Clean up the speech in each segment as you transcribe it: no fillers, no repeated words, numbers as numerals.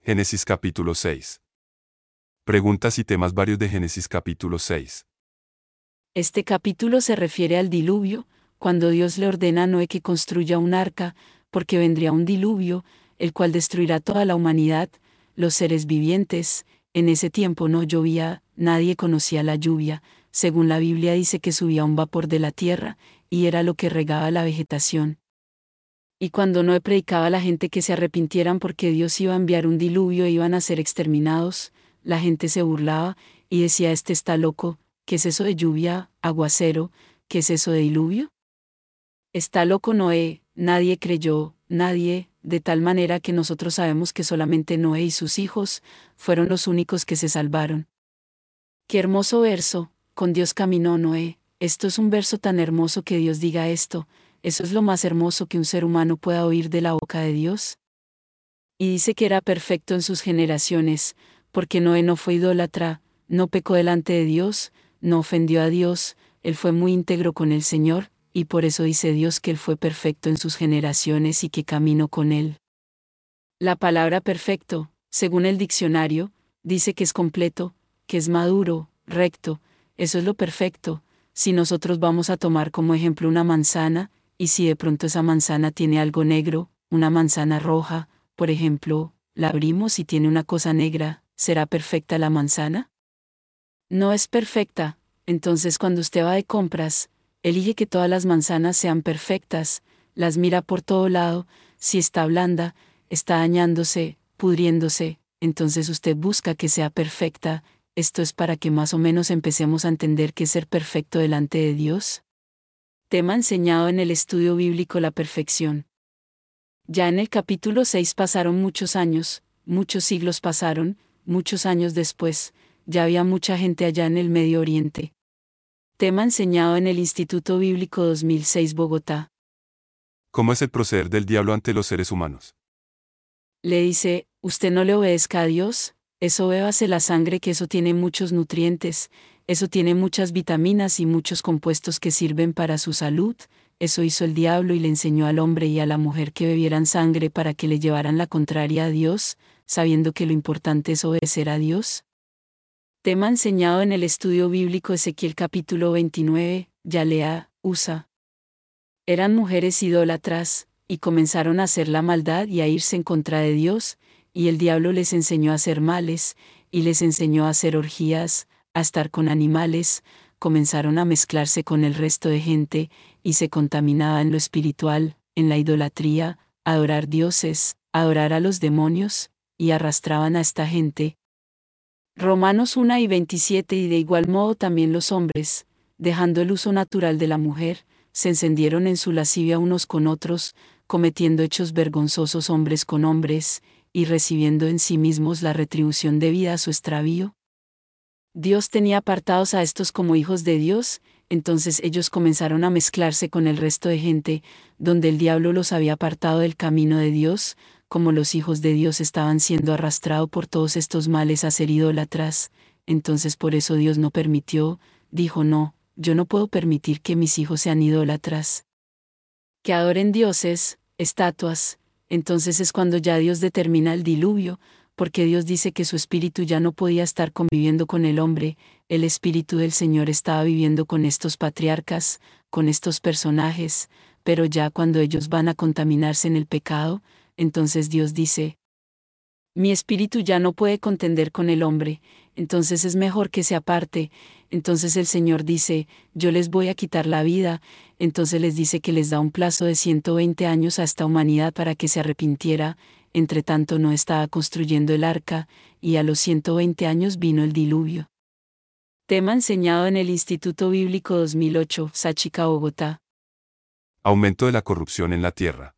Génesis capítulo 6. Preguntas y temas varios de Génesis capítulo 6. Este capítulo se refiere al diluvio, cuando Dios le ordena a Noé que construya un arca, porque vendría un diluvio, el cual destruirá toda la humanidad, los seres vivientes. En ese tiempo no llovía, nadie conocía la lluvia, según la Biblia dice que subía un vapor de la tierra, y era lo que regaba la vegetación. Y cuando Noé predicaba a la gente que se arrepintieran porque Dios iba a enviar un diluvio e iban a ser exterminados, la gente se burlaba, y decía: este está loco, ¿qué es eso de lluvia, aguacero? ¿Qué es eso de diluvio? Está loco Noé. Nadie creyó, nadie, de tal manera que nosotros sabemos que solamente Noé y sus hijos fueron los únicos que se salvaron. Qué hermoso verso, con Dios caminó Noé. Esto es un verso tan hermoso que Dios diga esto. Eso es lo más hermoso que un ser humano pueda oír de la boca de Dios. Y dice que era perfecto en sus generaciones, porque Noé no fue idólatra, no pecó delante de Dios, no ofendió a Dios, él fue muy íntegro con el Señor, y por eso dice Dios que él fue perfecto en sus generaciones y que caminó con él. La palabra perfecto, según el diccionario, dice que es completo, que es maduro, recto. Eso es lo perfecto. Si nosotros vamos a tomar como ejemplo una manzana, y si de pronto esa manzana tiene algo negro, una manzana roja, por ejemplo, la abrimos y tiene una cosa negra, ¿será perfecta la manzana? No es perfecta. Entonces cuando usted va de compras, elige que todas las manzanas sean perfectas, las mira por todo lado. Si está blanda, está dañándose, pudriéndose, entonces usted busca que sea perfecta. Esto es para que más o menos empecemos a entender qué es ser perfecto delante de Dios. Tema enseñado en el estudio bíblico: la perfección. Ya en el capítulo 6 pasaron muchos años, muchos siglos pasaron, muchos años después, ya había mucha gente allá en el Medio Oriente. Tema enseñado en el Instituto Bíblico 2006, Bogotá. ¿Cómo es el proceder del diablo ante los seres humanos? Le dice: usted no le obedezca a Dios, eso bébase la sangre, que eso tiene muchos nutrientes, eso tiene muchas vitaminas y muchos compuestos que sirven para su salud. Eso hizo el diablo y le enseñó al hombre y a la mujer que bebieran sangre para que le llevaran la contraria a Dios, sabiendo que lo importante es obedecer a Dios. Tema enseñado en el estudio bíblico Ezequiel capítulo 29, Yalea, USA. Eran mujeres idólatras, y comenzaron a hacer la maldad y a irse en contra de Dios, y el diablo les enseñó a hacer males, y les enseñó a hacer orgías, a estar con animales, comenzaron a mezclarse con el resto de gente, y se contaminaba en lo espiritual, en la idolatría, adorar dioses, adorar a los demonios, y arrastraban a esta gente. Romanos 1:27. Y de igual modo también los hombres, dejando el uso natural de la mujer, se encendieron en su lascivia unos con otros, cometiendo hechos vergonzosos hombres con hombres, y recibiendo en sí mismos la retribución debida a su extravío. Dios tenía apartados a estos como hijos de Dios, entonces ellos comenzaron a mezclarse con el resto de gente, donde el diablo los había apartado del camino de Dios. Como los hijos de Dios estaban siendo arrastrados por todos estos males a ser idólatras, entonces por eso Dios no permitió, dijo: no, yo no puedo permitir que mis hijos sean idólatras, que adoren dioses, estatuas. Entonces es cuando ya Dios determina el diluvio, porque Dios dice que su espíritu ya no podía estar conviviendo con el hombre, el espíritu del Señor estaba viviendo con estos patriarcas, con estos personajes, pero ya cuando ellos van a contaminarse en el pecado, entonces Dios dice: mi espíritu ya no puede contender con el hombre, entonces es mejor que se aparte. Entonces el Señor dice: yo les voy a quitar la vida. Entonces les dice que les da un plazo de 120 años a esta humanidad para que se arrepintiera. Entre tanto no estaba construyendo el arca, y a los 120 años vino el diluvio. Tema enseñado en el Instituto Bíblico 2008, Sáchica, Bogotá. Aumento de la corrupción en la tierra.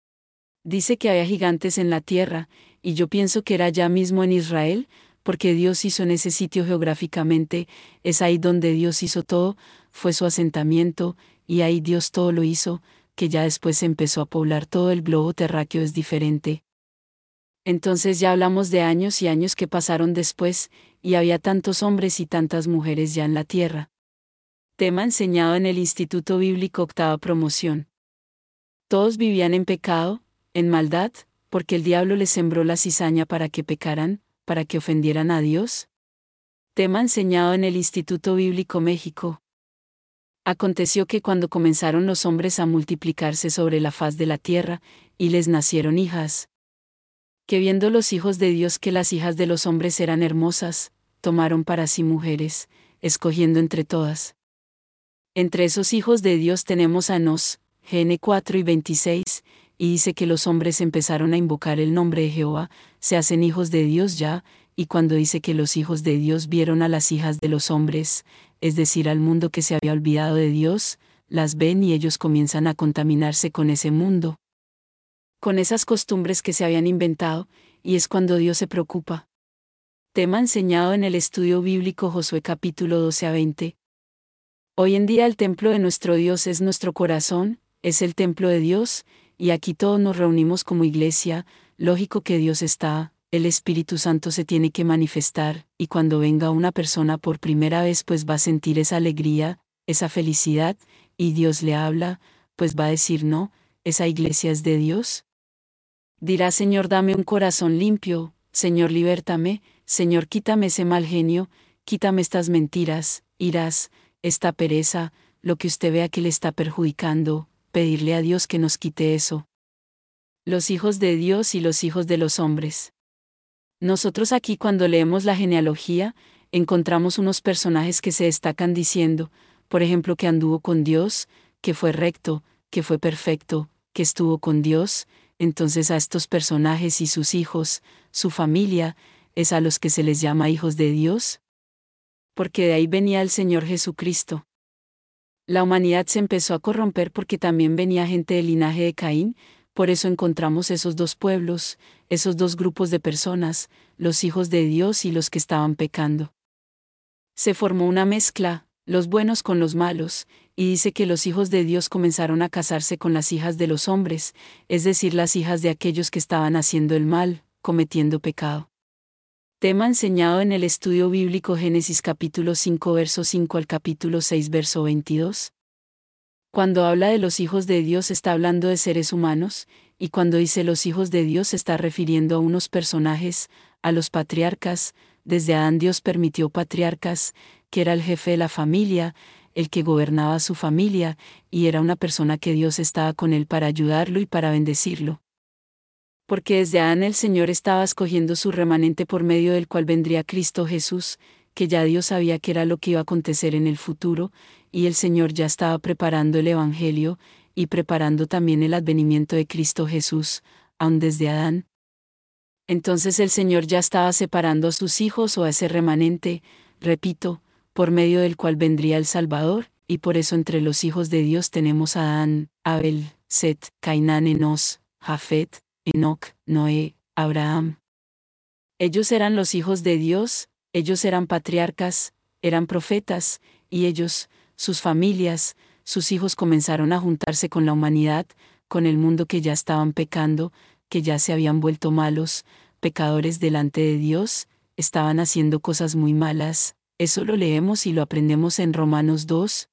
Dice que había gigantes en la tierra, y yo pienso que era ya mismo en Israel, porque Dios hizo en ese sitio geográficamente, es ahí donde Dios hizo todo, fue su asentamiento, y ahí Dios todo lo hizo, que ya después se empezó a poblar todo el globo terráqueo es diferente. Entonces ya hablamos de años y años que pasaron después, y había tantos hombres y tantas mujeres ya en la tierra. Tema enseñado en el Instituto Bíblico, octava promoción. Todos vivían en pecado, en maldad, porque el diablo les sembró la cizaña para que pecaran, para que ofendieran a Dios. Tema enseñado en el Instituto Bíblico México. Aconteció que cuando comenzaron los hombres a multiplicarse sobre la faz de la tierra, y les nacieron hijas, que viendo los hijos de Dios que las hijas de los hombres eran hermosas, tomaron para sí mujeres, escogiendo entre todas. Entre esos hijos de Dios tenemos a Enos, Gn 4 y 26, y dice que los hombres empezaron a invocar el nombre de Jehová, se hacen hijos de Dios ya, y cuando dice que los hijos de Dios vieron a las hijas de los hombres, es decir, al mundo que se había olvidado de Dios, las ven y ellos comienzan a contaminarse con ese mundo, con esas costumbres que se habían inventado, y es cuando Dios se preocupa. Tema enseñado en el estudio bíblico Josué capítulo 12 a 20. Hoy en día el templo de nuestro Dios es nuestro corazón, es el templo de Dios, y aquí todos nos reunimos como iglesia, lógico que Dios está, el Espíritu Santo se tiene que manifestar, y cuando venga una persona por primera vez pues va a sentir esa alegría, esa felicidad, y Dios le habla, pues va a decir no, esa iglesia es de Dios. Dirá Señor dame un corazón limpio, Señor libértame, Señor quítame ese mal genio, quítame estas mentiras, iras, esta pereza, lo que usted vea que le está perjudicando, pedirle a Dios que nos quite eso. Los hijos de Dios y los hijos de los hombres. Nosotros aquí cuando leemos la genealogía, encontramos unos personajes que se destacan diciendo, por ejemplo que anduvo con Dios, que fue recto, que fue perfecto, que estuvo con Dios, entonces a estos personajes y sus hijos, su familia, es a los que se les llama hijos de Dios. Porque de ahí venía el Señor Jesucristo. La humanidad se empezó a corromper porque también venía gente del linaje de Caín, por eso encontramos esos dos pueblos, esos dos grupos de personas, los hijos de Dios y los que estaban pecando. Se formó una mezcla, los buenos con los malos, y dice que los hijos de Dios comenzaron a casarse con las hijas de los hombres, es decir, las hijas de aquellos que estaban haciendo el mal, cometiendo pecado. Tema enseñado en el estudio bíblico Génesis capítulo 5 verso 5 al capítulo 6 verso 22. Cuando habla de los hijos de Dios está hablando de seres humanos, y cuando dice los hijos de Dios se está refiriendo a unos personajes, a los patriarcas. Desde Adán Dios permitió patriarcas, que era el jefe de la familia, el que gobernaba su familia, y era una persona que Dios estaba con él para ayudarlo y para bendecirlo. Porque desde Adán el Señor estaba escogiendo su remanente por medio del cual vendría Cristo Jesús, que ya Dios sabía que era lo que iba a acontecer en el futuro, y el Señor ya estaba preparando el Evangelio, y preparando también el advenimiento de Cristo Jesús, aun desde Adán. Entonces el Señor ya estaba separando a sus hijos o a ese remanente, repito, por medio del cual vendría el Salvador, y por eso entre los hijos de Dios tenemos a Adán, Abel, Set, Cainán, Enos, Jafet, Enoc, Noé, Abraham. Ellos eran los hijos de Dios, ellos eran patriarcas, eran profetas, y ellos, sus familias, sus hijos comenzaron a juntarse con la humanidad, con el mundo que ya estaban pecando, que ya se habían vuelto malos, pecadores delante de Dios, estaban haciendo cosas muy malas. Eso lo leemos y lo aprendemos en Romanos 2.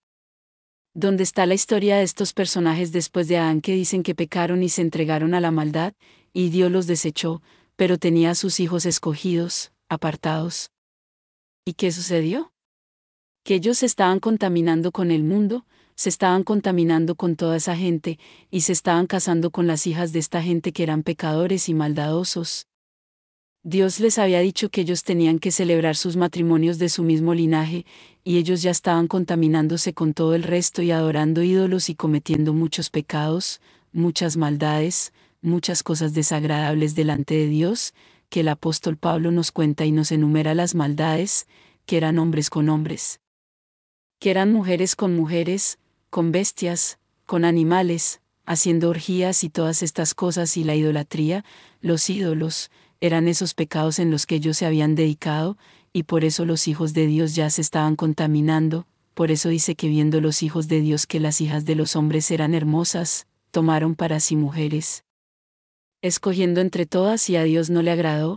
Donde está la historia de estos personajes después de Adán que dicen que pecaron y se entregaron a la maldad, y Dios los desechó, pero tenía a sus hijos escogidos, apartados. ¿Y qué sucedió? Que ellos se estaban contaminando con el mundo, se estaban contaminando con toda esa gente, y se estaban casando con las hijas de esta gente que eran pecadores y maldadosos. Dios les había dicho que ellos tenían que celebrar sus matrimonios de su mismo linaje, y ellos ya estaban contaminándose con todo el resto y adorando ídolos y cometiendo muchos pecados, muchas maldades, muchas cosas desagradables delante de Dios, que el apóstol Pablo nos cuenta y nos enumera las maldades, que eran hombres con hombres, que eran mujeres, con bestias, con animales, haciendo orgías y todas estas cosas y la idolatría, los ídolos, eran esos pecados en los que ellos se habían dedicado, y por eso los hijos de Dios ya se estaban contaminando, por eso dice que viendo los hijos de Dios que las hijas de los hombres eran hermosas, tomaron para sí mujeres, escogiendo entre todas y a Dios no le agradó.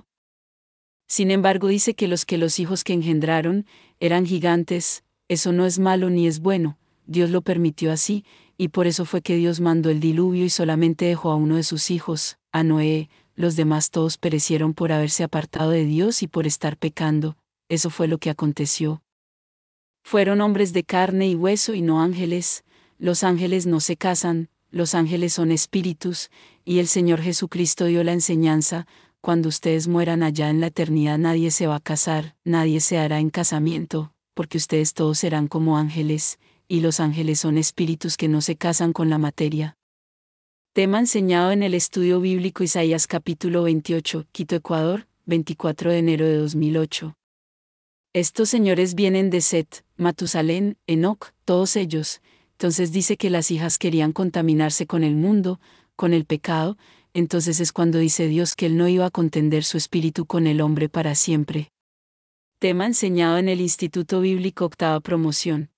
Sin embargo dice que los hijos que engendraron, eran gigantes, eso no es malo ni es bueno, Dios lo permitió así, y por eso fue que Dios mandó el diluvio y solamente dejó a uno de sus hijos, a Noé, los demás todos perecieron por haberse apartado de Dios y por estar pecando. Eso fue lo que aconteció. Fueron hombres de carne y hueso y no ángeles. Los ángeles no se casan, los ángeles son espíritus, y el Señor Jesucristo dio la enseñanza: cuando ustedes mueran allá en la eternidad nadie se va a casar, nadie se hará en casamiento, porque ustedes todos serán como ángeles, y los ángeles son espíritus que no se casan con la materia. Tema enseñado en el estudio bíblico Isaías capítulo 28, Quito, Ecuador, 24 de enero de 2008. Estos señores vienen de Set, Matusalén, Enoc, todos ellos. Entonces dice que las hijas querían contaminarse con el mundo, con el pecado. Entonces es cuando dice Dios que Él no iba a contender su espíritu con el hombre para siempre. Tema enseñado en el Instituto Bíblico Octava Promoción.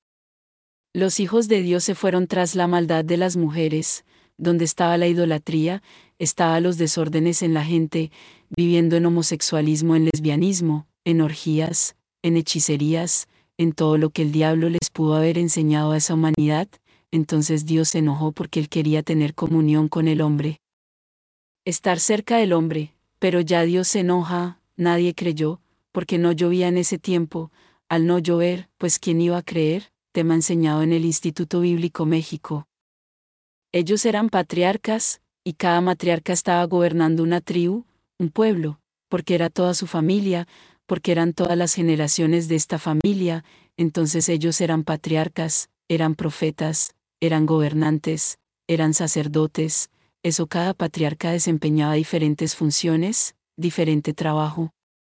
Los hijos de Dios se fueron tras la maldad de las mujeres, donde estaba la idolatría, estaban los desórdenes en la gente, viviendo en homosexualismo, en lesbianismo, en orgías, en hechicerías, en todo lo que el diablo les pudo haber enseñado a esa humanidad. Entonces Dios se enojó porque Él quería tener comunión con el hombre. Estar cerca del hombre, pero ya Dios se enoja. Nadie creyó, porque no llovía en ese tiempo. Al no llover, pues ¿quién iba a creer? Tema enseñado en el Instituto Bíblico México. Ellos eran patriarcas, y cada matriarca estaba gobernando una tribu, un pueblo, porque era toda su familia, porque eran todas las generaciones de esta familia. Entonces ellos eran patriarcas, eran profetas, eran gobernantes, eran sacerdotes. Eso, cada patriarca desempeñaba diferentes funciones, diferente trabajo.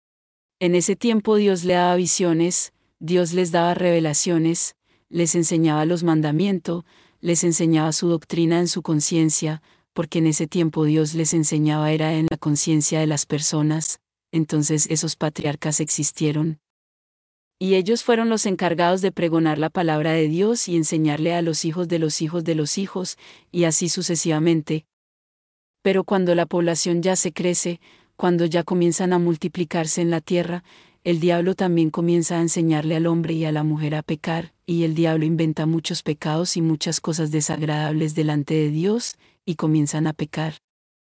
En ese tiempo Dios le daba visiones, Dios les daba revelaciones, les enseñaba los mandamientos, les enseñaba su doctrina en su conciencia, porque en ese tiempo Dios les enseñaba era en la conciencia de las personas. Entonces esos patriarcas existieron. Y ellos fueron los encargados de pregonar la palabra de Dios y enseñarle a los hijos de los hijos de los hijos, y así sucesivamente. Pero cuando la población ya se crece, cuando ya comienzan a multiplicarse en la tierra, el diablo también comienza a enseñarle al hombre y a la mujer a pecar, y el diablo inventa muchos pecados y muchas cosas desagradables delante de Dios, y comienzan a pecar.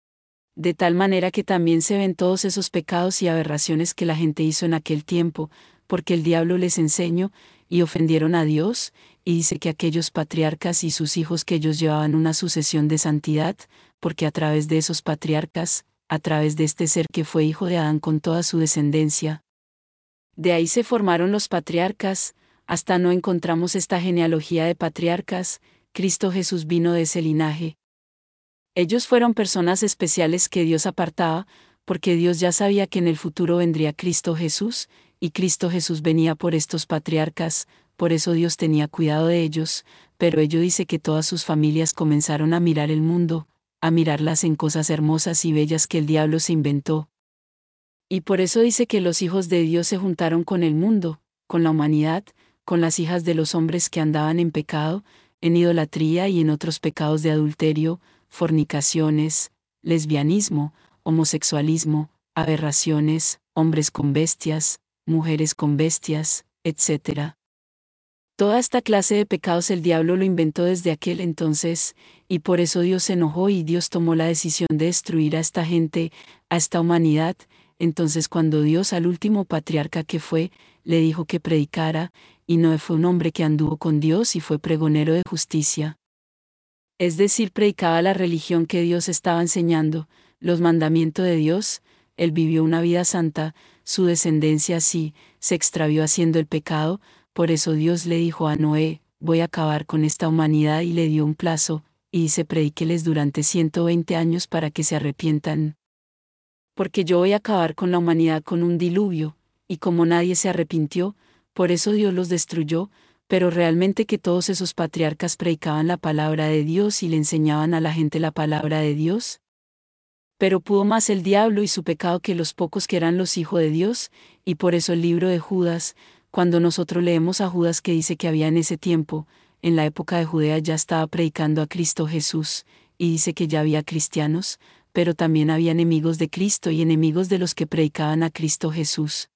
De tal manera que también se ven todos esos pecados y aberraciones que la gente hizo en aquel tiempo, porque el diablo les enseñó, y ofendieron a Dios, y dice que aquellos patriarcas y sus hijos que ellos llevaban una sucesión de santidad, porque a través de esos patriarcas, a través de este ser que fue hijo de Adán con toda su descendencia. De ahí se formaron los patriarcas, hasta no encontramos esta genealogía de patriarcas. Cristo Jesús vino de ese linaje. Ellos fueron personas especiales que Dios apartaba, porque Dios ya sabía que en el futuro vendría Cristo Jesús, y Cristo Jesús venía por estos patriarcas. Por eso Dios tenía cuidado de ellos, pero ello dice que todas sus familias comenzaron a mirar el mundo, a mirarlas en cosas hermosas y bellas que el diablo se inventó. Y por eso dice que los hijos de Dios se juntaron con el mundo, con la humanidad, con las hijas de los hombres que andaban en pecado, en idolatría y en otros pecados de adulterio, fornicaciones, lesbianismo, homosexualismo, aberraciones, hombres con bestias, mujeres con bestias, etc. Toda esta clase de pecados el diablo lo inventó desde aquel entonces, y por eso Dios se enojó y Dios tomó la decisión de destruir a esta gente, a esta humanidad. Entonces cuando Dios al último patriarca que fue, le dijo que predicara, y Noé fue un hombre que anduvo con Dios y fue pregonero de justicia. Es decir, predicaba la religión que Dios estaba enseñando, los mandamientos de Dios. Él vivió una vida santa, su descendencia sí, se extravió haciendo el pecado. Por eso Dios le dijo a Noé: voy a acabar con esta humanidad, y le dio un plazo, y dice: predíqueles durante 120 años para que se arrepientan. Porque yo voy a acabar con la humanidad con un diluvio, y como nadie se arrepintió, por eso Dios los destruyó. Pero realmente que todos esos patriarcas predicaban la palabra de Dios y le enseñaban a la gente la palabra de Dios. Pero pudo más el diablo y su pecado que los pocos que eran los hijos de Dios, y por eso el libro de Judas, cuando nosotros leemos a Judas que dice que había en ese tiempo, en la época de Judea ya estaba predicando a Cristo Jesús, y dice que ya había cristianos, pero también había enemigos de Cristo y enemigos de los que predicaban a Cristo Jesús,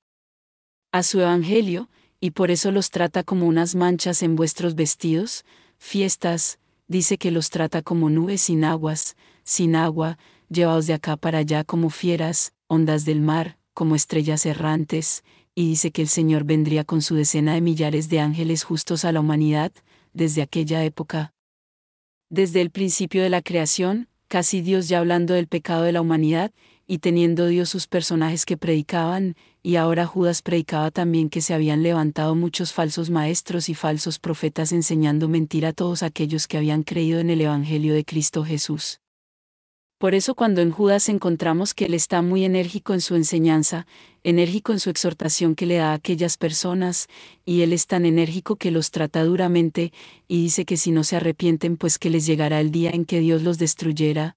a su evangelio, y por eso los trata como unas manchas en vuestros vestidos, fiestas, dice que los trata como nubes sin agua, llevaos de acá para allá como fieras, ondas del mar, como estrellas errantes, y dice que el Señor vendría con su decena de millares de ángeles justos a la humanidad, desde aquella época. Desde el principio de la creación, casi Dios ya hablando del pecado de la humanidad, y teniendo Dios sus personajes que predicaban, y ahora Judas predicaba también que se habían levantado muchos falsos maestros y falsos profetas enseñando mentira a todos aquellos que habían creído en el Evangelio de Cristo Jesús. Por eso cuando en Judas encontramos que él está muy enérgico en su enseñanza, enérgico en su exhortación que le da a aquellas personas, y él es tan enérgico que los trata duramente, y dice que si no se arrepienten pues que les llegará el día en que Dios los destruyera.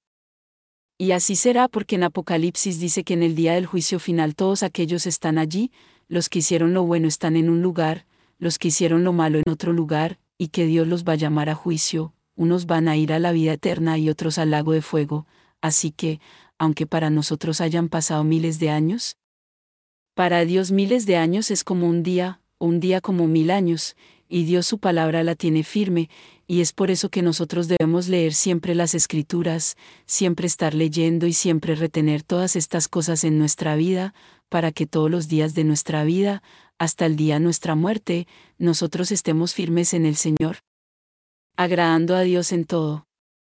Y así será porque en Apocalipsis dice que en el día del juicio final todos aquellos están allí, los que hicieron lo bueno están en un lugar, los que hicieron lo malo en otro lugar, y que Dios los va a llamar a juicio, unos van a ir a la vida eterna y otros al lago de fuego. Así que, aunque para nosotros hayan pasado miles de años, para Dios miles de años es como un día, o un día como 1000 años, y Dios su palabra la tiene firme, y es por eso que nosotros debemos leer siempre las Escrituras, siempre estar leyendo y siempre retener todas estas cosas en nuestra vida, para que todos los días de nuestra vida, hasta el día de nuestra muerte, nosotros estemos firmes en el Señor, agradando a Dios en todo.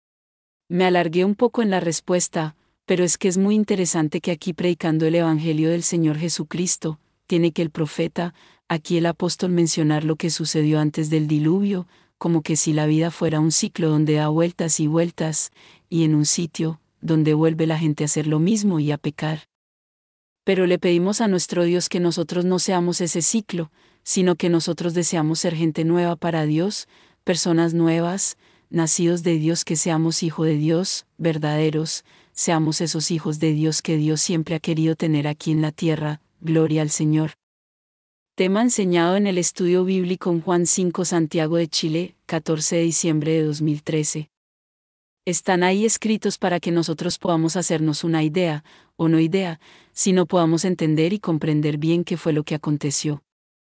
Me alargué un poco en la respuesta, pero es que es muy interesante que aquí predicando el Evangelio del Señor Jesucristo, tiene que el profeta, aquí el apóstol mencionar lo que sucedió antes del diluvio, como que si la vida fuera un ciclo donde da vueltas y vueltas, y en un sitio, donde vuelve la gente a hacer lo mismo y a pecar. Pero le pedimos a nuestro Dios que nosotros no seamos ese ciclo, sino que nosotros deseamos ser gente nueva para Dios, personas nuevas, nacidos de Dios, que seamos hijos de Dios, verdaderos, seamos esos hijos de Dios que Dios siempre ha querido tener aquí en la tierra, gloria al Señor. Tema enseñado en el estudio bíblico en Juan 5, Santiago de Chile, 14 de diciembre de 2013. Están ahí escritos para que nosotros podamos hacernos una idea, o no idea, sino podamos entender y comprender bien qué fue lo que aconteció.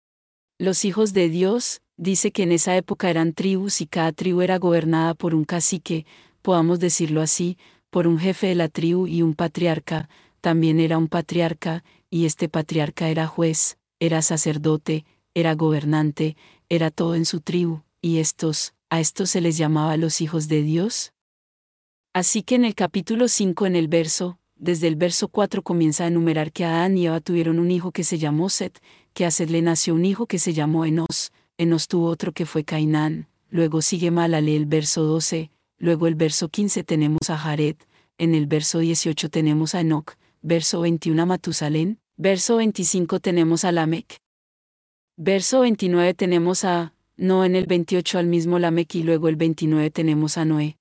Los hijos de Dios, dice que en esa época eran tribus y cada tribu era gobernada por un cacique, podamos decirlo así, por un jefe de la tribu y un patriarca, también era un patriarca, y este patriarca era juez, era sacerdote, era gobernante, era todo en su tribu, y a estos se les llamaba los hijos de Dios. Así que en el capítulo 5 desde el verso 4 comienza a enumerar que Adán y Eva tuvieron un hijo que se llamó Set, que a Set le nació un hijo que se llamó Enos, Enos tuvo otro que fue Cainán, luego sigue Mahalaleel el verso 12, luego el verso 15 tenemos a Jared, en el verso 18 tenemos a Enoc, verso 21 a Matusalén, verso 25 tenemos a Lamec, verso 29 tenemos a Noé, en el 28 al mismo Lamec y luego el 29 tenemos a Noé.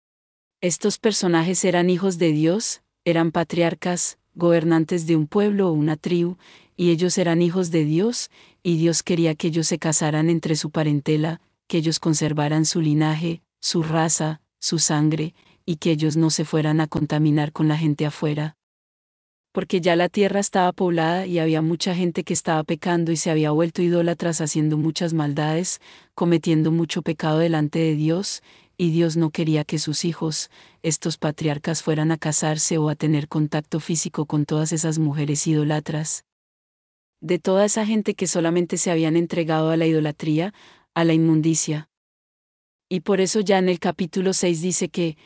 Estos personajes eran hijos de Dios, eran patriarcas, gobernantes de un pueblo o una tribu, y ellos eran hijos de Dios, y Dios quería que ellos se casaran entre su parentela, que ellos conservaran su linaje, su raza, su sangre, y que ellos no se fueran a contaminar con la gente afuera. Porque ya la tierra estaba poblada y había mucha gente que estaba pecando y se había vuelto idólatras haciendo muchas maldades, cometiendo mucho pecado delante de Dios, y Dios no quería que sus hijos, estos patriarcas, fueran a casarse o a tener contacto físico con todas esas mujeres idólatras. De toda esa gente que solamente se habían entregado a la idolatría, a la inmundicia. Y por eso ya en el capítulo 6 dice que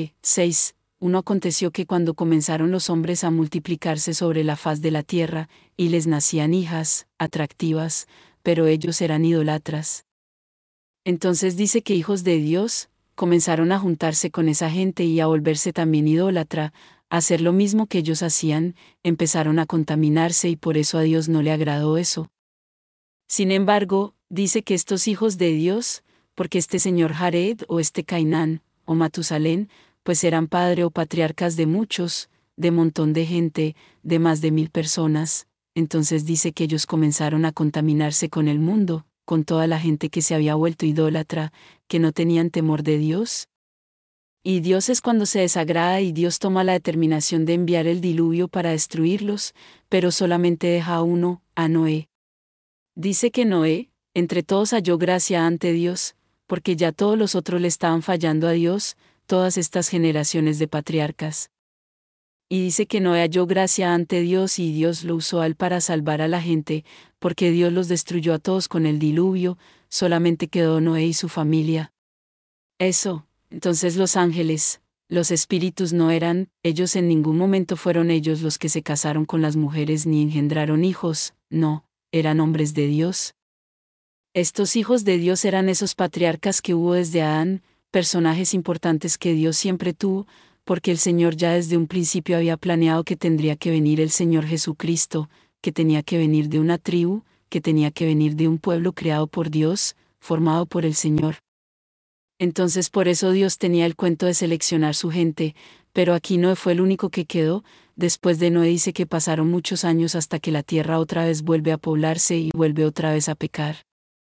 6:1 aconteció que cuando comenzaron los hombres a multiplicarse sobre la faz de la tierra, y les nacían hijas, atractivas, pero ellos eran idólatras. Entonces dice que hijos de Dios, comenzaron a juntarse con esa gente y a volverse también idólatra, a hacer lo mismo que ellos hacían, empezaron a contaminarse y por eso a Dios no le agradó eso. Sin embargo, dice que estos hijos de Dios, porque este señor Jared o este Cainán, o Matusalén, pues eran padre o patriarcas de muchos, de montón de gente, de más de 1000 personas, entonces dice que ellos comenzaron a contaminarse con el mundo, con toda la gente que se había vuelto idólatra, que no tenían temor de Dios. Y Dios es cuando se desagrada y Dios toma la determinación de enviar el diluvio para destruirlos, pero solamente deja a uno, a Noé. Dice que Noé, entre todos halló gracia ante Dios, porque ya todos los otros le estaban fallando a Dios, todas estas generaciones de patriarcas. Y dice que Noé halló gracia ante Dios y Dios lo usó a él para salvar a la gente, porque Dios los destruyó a todos con el diluvio, solamente quedó Noé y su familia. Eso, entonces los ángeles, los espíritus no eran, ellos en ningún momento fueron ellos los que se casaron con las mujeres ni engendraron hijos, no, eran hombres de Dios. Estos hijos de Dios eran esos patriarcas que hubo desde Adán, personajes importantes que Dios siempre tuvo, porque el Señor ya desde un principio había planeado que tendría que venir el Señor Jesucristo, que tenía que venir de una tribu, que tenía que venir de un pueblo creado por Dios, formado por el Señor. Entonces por eso Dios tenía el cuento de seleccionar su gente, pero aquí Noé fue el único que quedó. Después de Noé dice que pasaron muchos años hasta que la tierra otra vez vuelve a poblarse y vuelve otra vez a pecar.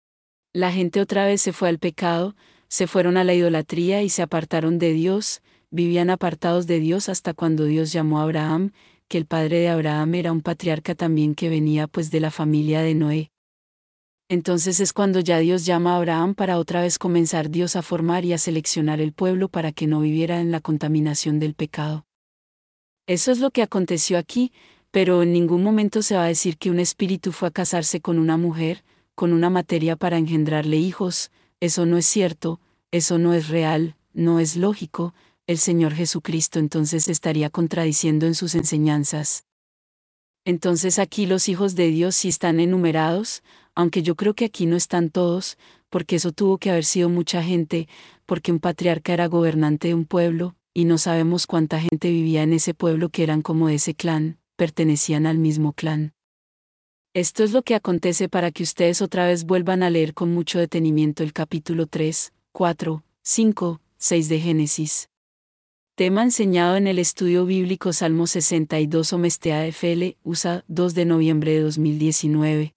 La gente otra vez se fue al pecado, se fueron a la idolatría y se apartaron de Dios, vivían apartados de Dios hasta cuando Dios llamó a Abraham, que el padre de Abraham era un patriarca también que venía pues de la familia de Noé. Entonces es cuando ya Dios llama a Abraham para otra vez comenzar Dios a formar y a seleccionar el pueblo para que no viviera en la contaminación del pecado. Eso es lo que aconteció aquí, pero en ningún momento se va a decir que un espíritu fue a casarse con una mujer, con una materia para engendrarle hijos. Eso no es cierto, eso no es real, no es lógico. El Señor Jesucristo entonces estaría contradiciendo en sus enseñanzas. Entonces aquí los hijos de Dios sí están enumerados, aunque yo creo que aquí no están todos, porque eso tuvo que haber sido mucha gente, porque un patriarca era gobernante de un pueblo, y no sabemos cuánta gente vivía en ese pueblo que eran como de ese clan, pertenecían al mismo clan. Esto es lo que acontece para que ustedes otra vez vuelvan a leer con mucho detenimiento el capítulo 3, 4, 5, 6 de Génesis. Tema enseñado en el estudio bíblico Salmo 62 Omestea FL, USA, 2 de noviembre de 2019.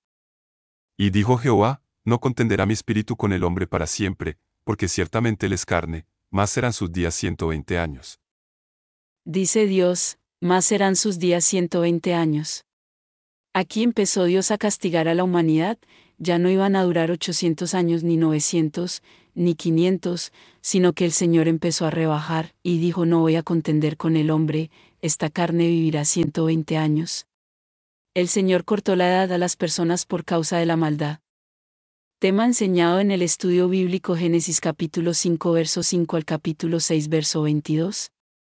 Y dijo Jehová, no contenderá mi espíritu con el hombre para siempre, porque ciertamente él es carne, más serán sus días 120 años. Dice Dios, más serán sus días 120 años. Aquí empezó Dios a castigar a la humanidad, ya no iban a durar 800 años ni 900, ni 500, sino que el Señor empezó a rebajar, y dijo no voy a contender con el hombre, esta carne vivirá 120 años. El Señor cortó la edad a las personas por causa de la maldad. Tema enseñado en el estudio bíblico Génesis capítulo 5 verso 5 al capítulo 6 verso 22.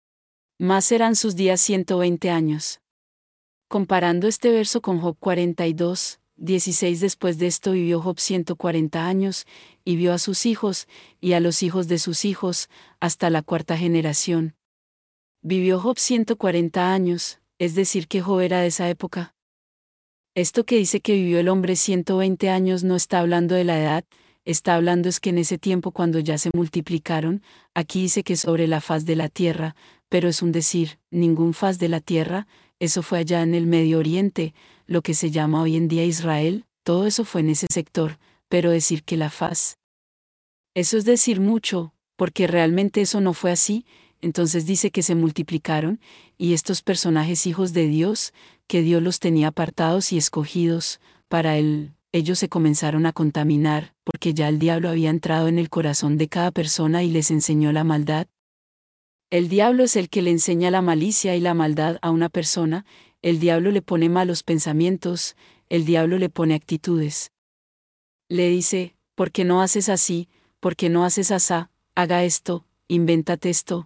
Más serán sus días 120 años. Comparando este verso con Job 42, 16 después de esto vivió Job 140 años, y vio a sus hijos, y a los hijos de sus hijos, hasta la cuarta generación. Vivió Job 140 años, es decir que Job era de esa época. Esto que dice que vivió el hombre 120 años no está hablando de la edad, está hablando es que en ese tiempo cuando ya se multiplicaron, aquí dice que sobre la faz de la tierra, pero es un decir, ningún faz de la tierra, eso fue allá en el Medio Oriente, lo que se llama hoy en día Israel, todo eso fue en ese sector, pero decir que la faz. Eso es decir mucho, porque realmente eso no fue así, entonces dice que se multiplicaron, y estos personajes hijos de Dios, que Dios los tenía apartados y escogidos, para ellos se comenzaron a contaminar, porque ya el diablo había entrado en el corazón de cada persona y les enseñó la maldad. El diablo es el que le enseña la malicia y la maldad a una persona, el diablo le pone malos pensamientos, el diablo le pone actitudes. Le dice, ¿por qué no haces así? ¿Por qué no haces asá? Haga esto, invéntate esto,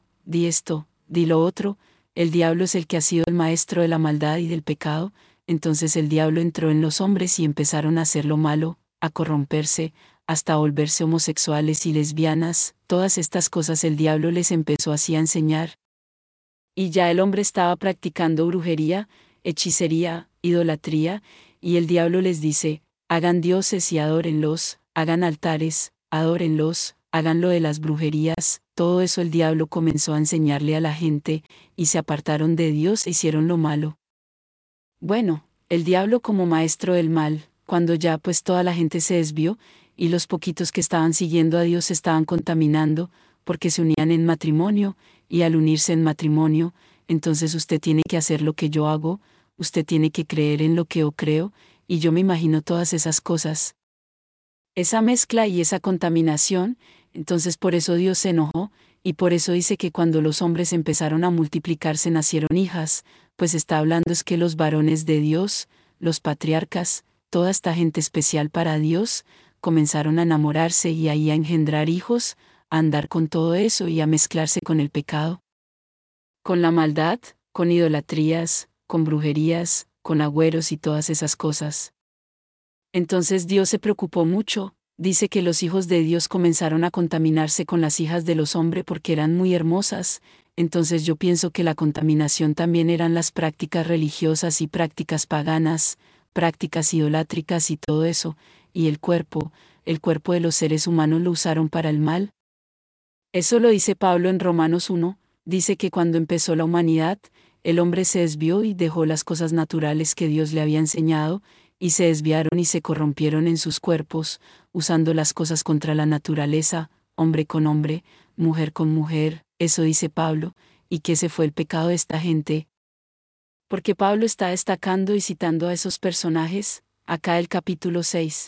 di lo otro. El diablo es el que ha sido el maestro de la maldad y del pecado, entonces el diablo entró en los hombres y empezaron a hacer lo malo, a corromperse, hasta volverse homosexuales y lesbianas, todas estas cosas el diablo les empezó así a enseñar. Y ya el hombre estaba practicando brujería, hechicería, idolatría, y el diablo les dice, hagan dioses y adórenlos, hagan altares, adórenlos, hagan lo de las brujerías, todo eso el diablo comenzó a enseñarle a la gente, y se apartaron de Dios e hicieron lo malo. Bueno, el diablo como maestro del mal, cuando ya pues toda la gente se desvió, y los poquitos que estaban siguiendo a Dios se estaban contaminando, porque se unían en matrimonio, y al unirse en matrimonio, entonces usted tiene que hacer lo que yo hago, usted tiene que creer en lo que yo creo, y yo me imagino todas esas cosas. Esa mezcla y esa contaminación, entonces por eso Dios se enojó, y por eso dice que cuando los hombres empezaron a multiplicarse nacieron hijas, pues está hablando es que los varones de Dios, los patriarcas, toda esta gente especial para Dios, comenzaron a enamorarse y ahí a engendrar hijos, a andar con todo eso y a mezclarse con el pecado, con la maldad, con idolatrías, con brujerías, con agüeros y todas esas cosas. Entonces Dios se preocupó mucho, dice que los hijos de Dios comenzaron a contaminarse con las hijas de los hombres porque eran muy hermosas, entonces yo pienso que la contaminación también eran las prácticas religiosas y prácticas paganas, prácticas idolátricas y todo eso, y el cuerpo de los seres humanos lo usaron para el mal. Eso lo dice Pablo en Romanos 1, dice que cuando empezó la humanidad, el hombre se desvió y dejó las cosas naturales que Dios le había enseñado, y se desviaron y se corrompieron en sus cuerpos, usando las cosas contra la naturaleza, hombre con hombre, mujer con mujer, eso dice Pablo, y que ese fue el pecado de esta gente. Porque Pablo está destacando y citando a esos personajes, acá el capítulo 6.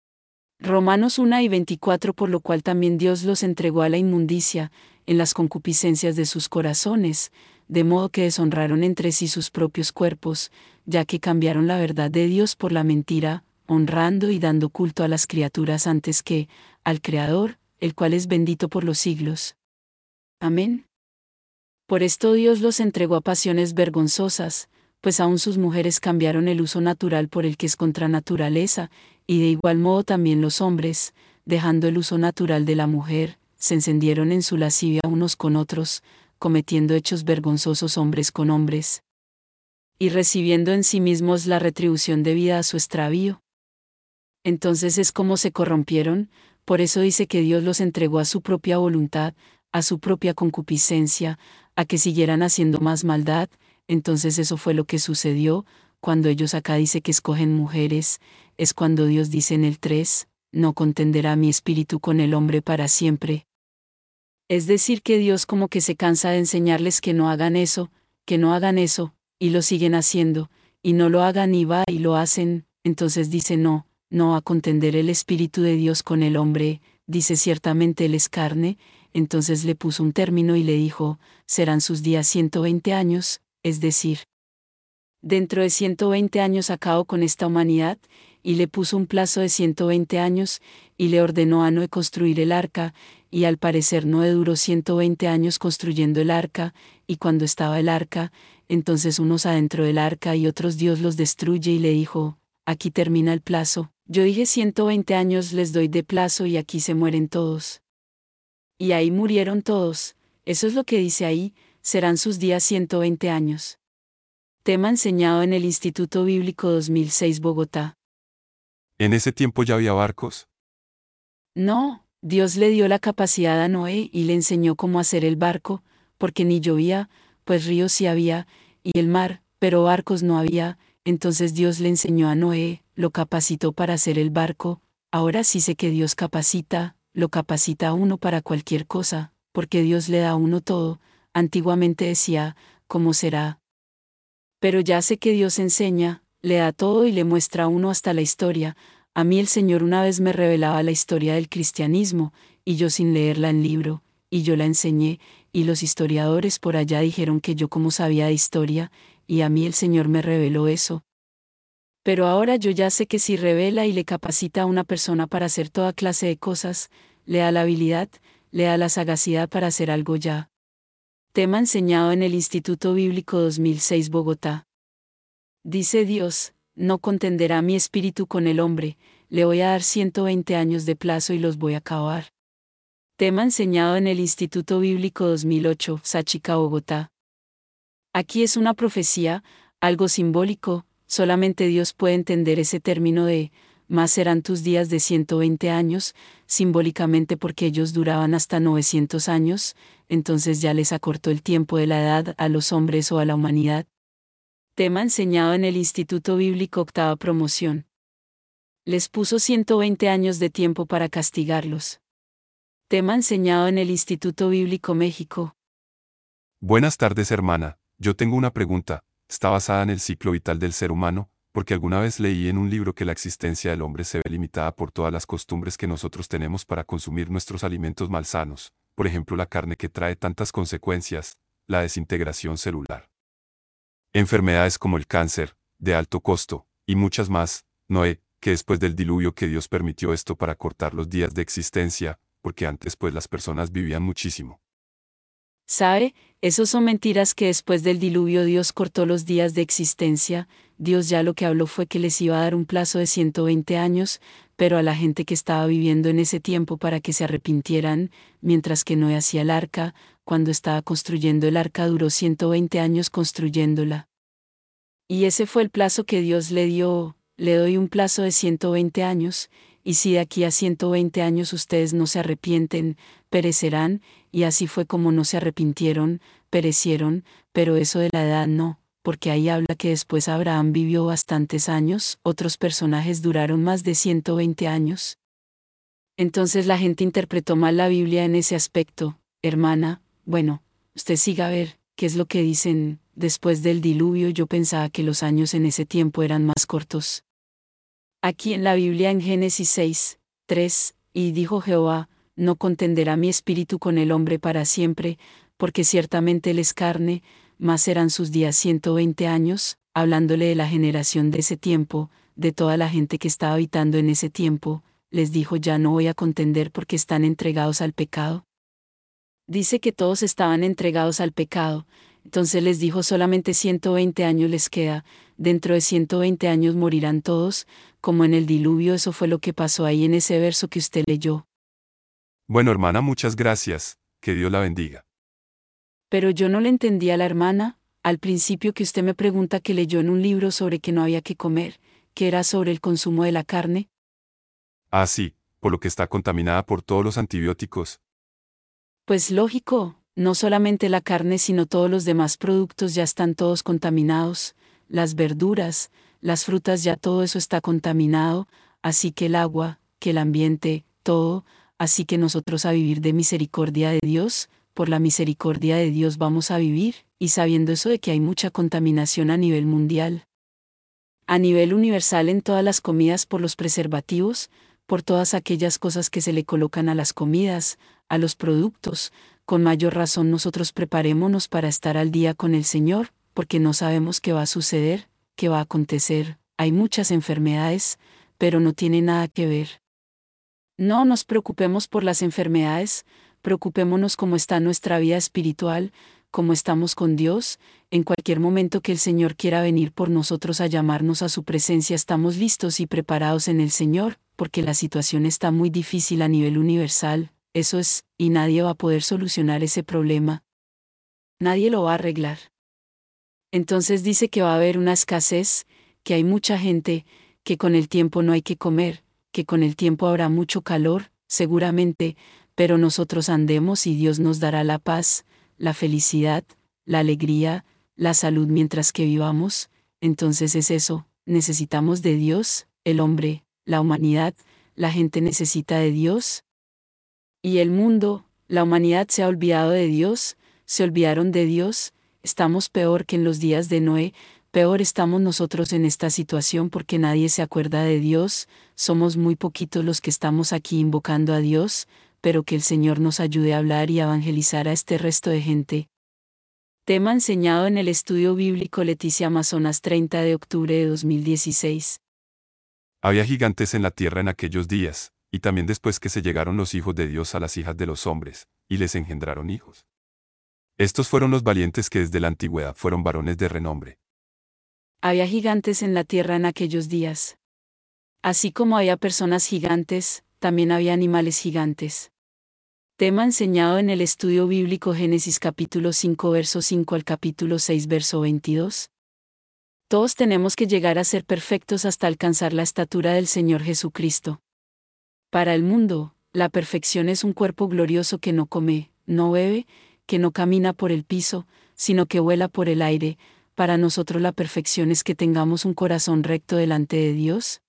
Romanos 1 y 24, por lo cual también Dios los entregó a la inmundicia, en las concupiscencias de sus corazones, de modo que deshonraron entre sí sus propios cuerpos, ya que cambiaron la verdad de Dios por la mentira, honrando y dando culto a las criaturas antes que al Creador, el cual es bendito por los siglos. Amén. Por esto Dios los entregó a pasiones vergonzosas, pues aún sus mujeres cambiaron el uso natural por el que es contra naturaleza, y de igual modo también los hombres, dejando el uso natural de la mujer, se encendieron en su lascivia unos con otros, cometiendo hechos vergonzosos hombres con hombres, y recibiendo en sí mismos la retribución debida a su extravío. Entonces es como se corrompieron, por eso dice que Dios los entregó a su propia voluntad, a su propia concupiscencia, a que siguieran haciendo más maldad. Entonces eso fue lo que sucedió, cuando ellos acá dice que escogen mujeres, es cuando Dios dice en el 3, no contenderá mi espíritu con el hombre para siempre. Es decir que Dios como que se cansa de enseñarles que no hagan eso, y lo siguen haciendo, y no lo hagan y va y lo hacen, entonces dice no va a contender el espíritu de Dios con el hombre, dice ciertamente él es carne, entonces le puso un término y le dijo, serán sus días 120 años, es decir, dentro de 120 años acabo con esta humanidad, y le puso un plazo de 120 años, y le ordenó a Noé construir el arca, y al parecer Noé duró 120 años construyendo el arca, y cuando estaba el arca, entonces unos adentro del arca y otros Dios los destruye y le dijo, aquí termina el plazo, yo dije 120 años les doy de plazo y aquí se mueren todos. Y ahí murieron todos, eso es lo que dice ahí, serán sus días 120 años. Tema enseñado en el Instituto Bíblico 2006 Bogotá. ¿En ese tiempo ya había barcos? No, Dios le dio la capacidad a Noé y le enseñó cómo hacer el barco, porque ni llovía, pues ríos sí había, y el mar, pero barcos no había, entonces Dios le enseñó a Noé, lo capacitó para hacer el barco, ahora sí sé que Dios lo capacita a uno para cualquier cosa, porque Dios le da a uno todo, antiguamente decía, ¿cómo será? Pero ya sé que Dios enseña, le da todo y le muestra a uno hasta la historia. A mí el Señor una vez me revelaba la historia del cristianismo, y yo sin leerla en libro, y yo la enseñé, y los historiadores por allá dijeron que yo como sabía de historia, y a mí el Señor me reveló eso. Pero ahora yo ya sé que si revela y le capacita a una persona para hacer toda clase de cosas, le da la habilidad, le da la sagacidad para hacer algo ya. Tema enseñado en el Instituto Bíblico 2006 Bogotá. Dice Dios, no contenderá mi espíritu con el hombre, le voy a dar 120 años de plazo y los voy a acabar. Tema enseñado en el Instituto Bíblico 2008, Sáchica, Bogotá. Aquí es una profecía, algo simbólico, solamente Dios puede entender ese término de, más serán tus días de 120 años, simbólicamente porque ellos duraban hasta 900 años, entonces ya les acortó el tiempo de la edad a los hombres o a la humanidad. Tema enseñado en el Instituto Bíblico Octava Promoción. Les puso 120 años de tiempo para castigarlos. Tema enseñado en el Instituto Bíblico México. Buenas tardes, hermana. Yo tengo una pregunta. Está basada en el ciclo vital del ser humano, porque alguna vez leí en un libro que la existencia del hombre se ve limitada por todas las costumbres que nosotros tenemos para consumir nuestros alimentos malsanos, por ejemplo la carne que trae tantas consecuencias, la desintegración celular. Enfermedades como el cáncer, de alto costo, y muchas más. Noé, que después del diluvio que Dios permitió esto para cortar los días de existencia, porque antes pues las personas vivían muchísimo. ¿Sabe? Esos son mentiras que después del diluvio Dios cortó los días de existencia. Dios ya lo que habló fue que les iba a dar un plazo de 120 años, pero a la gente que estaba viviendo en ese tiempo para que se arrepintieran, mientras que Noé hacía el arca, cuando estaba construyendo el arca duró 120 años construyéndola. Y ese fue el plazo que Dios le dio. Le doy un plazo de 120 años, y si de aquí a 120 años ustedes no se arrepienten, perecerán, y así fue como no se arrepintieron, perecieron, pero eso de la edad no, porque ahí habla que después Abraham vivió bastantes años, otros personajes duraron más de 120 años. Entonces la gente interpretó mal la Biblia en ese aspecto, hermana. Bueno, usted siga a ver, ¿qué es lo que dicen? Después del diluvio yo pensaba que los años en ese tiempo eran más cortos. Aquí en la Biblia en Génesis 6, 3, y dijo Jehová, no contenderá mi espíritu con el hombre para siempre, porque ciertamente él es carne, mas serán sus días 120 años, hablándole de la generación de ese tiempo, de toda la gente que estaba habitando en ese tiempo, les dijo ya no voy a contender porque están entregados al pecado. Dice que todos estaban entregados al pecado, entonces les dijo solamente 120 años les queda, dentro de 120 años morirán todos, como en el diluvio. Eso fue lo que pasó ahí en ese verso que usted leyó. Bueno, hermana, muchas gracias, que Dios la bendiga. Pero yo no le entendí a la hermana, al principio que usted me pregunta que leyó en un libro sobre que no había que comer, que era sobre el consumo de la carne. Ah, sí, por lo que está contaminada por todos los antibióticos. Pues lógico, no solamente la carne sino todos los demás productos ya están todos contaminados, las verduras, las frutas ya todo eso está contaminado, así que el agua, que el ambiente, todo, así que nosotros a vivir de misericordia de Dios, por la misericordia de Dios vamos a vivir, y sabiendo eso de que hay mucha contaminación a nivel mundial. A nivel universal en todas las comidas por los preservativos, por todas aquellas cosas que se le colocan a las comidas, a los productos, con mayor razón nosotros preparémonos para estar al día con el Señor, porque no sabemos qué va a suceder, qué va a acontecer. Hay muchas enfermedades, pero no tiene nada que ver. No nos preocupemos por las enfermedades, preocupémonos cómo está nuestra vida espiritual, cómo estamos con Dios. En cualquier momento que el Señor quiera venir por nosotros a llamarnos a su presencia, estamos listos y preparados en el Señor, porque la situación está muy difícil a nivel universal, eso es, y nadie va a poder solucionar ese problema. Nadie lo va a arreglar. Entonces dice que va a haber una escasez, que hay mucha gente, que con el tiempo no hay que comer, que con el tiempo habrá mucho calor, seguramente, pero nosotros andemos y Dios nos dará la paz, la felicidad, la alegría, la salud mientras que vivamos. Entonces es eso, necesitamos de Dios, el hombre, la humanidad, la gente necesita de Dios. Y el mundo, la humanidad se ha olvidado de Dios, se olvidaron de Dios, estamos peor que en los días de Noé, peor estamos nosotros en esta situación porque nadie se acuerda de Dios, somos muy poquitos los que estamos aquí invocando a Dios, pero que el Señor nos ayude a hablar y a evangelizar a este resto de gente. Tema enseñado en el estudio bíblico Leticia Amazonas 30 de octubre de 2016. Había gigantes en la tierra en aquellos días, y también después que se llegaron los hijos de Dios a las hijas de los hombres, y les engendraron hijos. Estos fueron los valientes que desde la antigüedad fueron varones de renombre. Había gigantes en la tierra en aquellos días. Así como había personas gigantes, también había animales gigantes. Tema enseñado en el estudio bíblico Génesis capítulo 5 verso 5 al capítulo 6 verso 22. Todos tenemos que llegar a ser perfectos hasta alcanzar la estatura del Señor Jesucristo. Para el mundo, la perfección es un cuerpo glorioso que no come, no bebe, que no camina por el piso, sino que vuela por el aire. Para nosotros la perfección es que tengamos un corazón recto delante de Dios.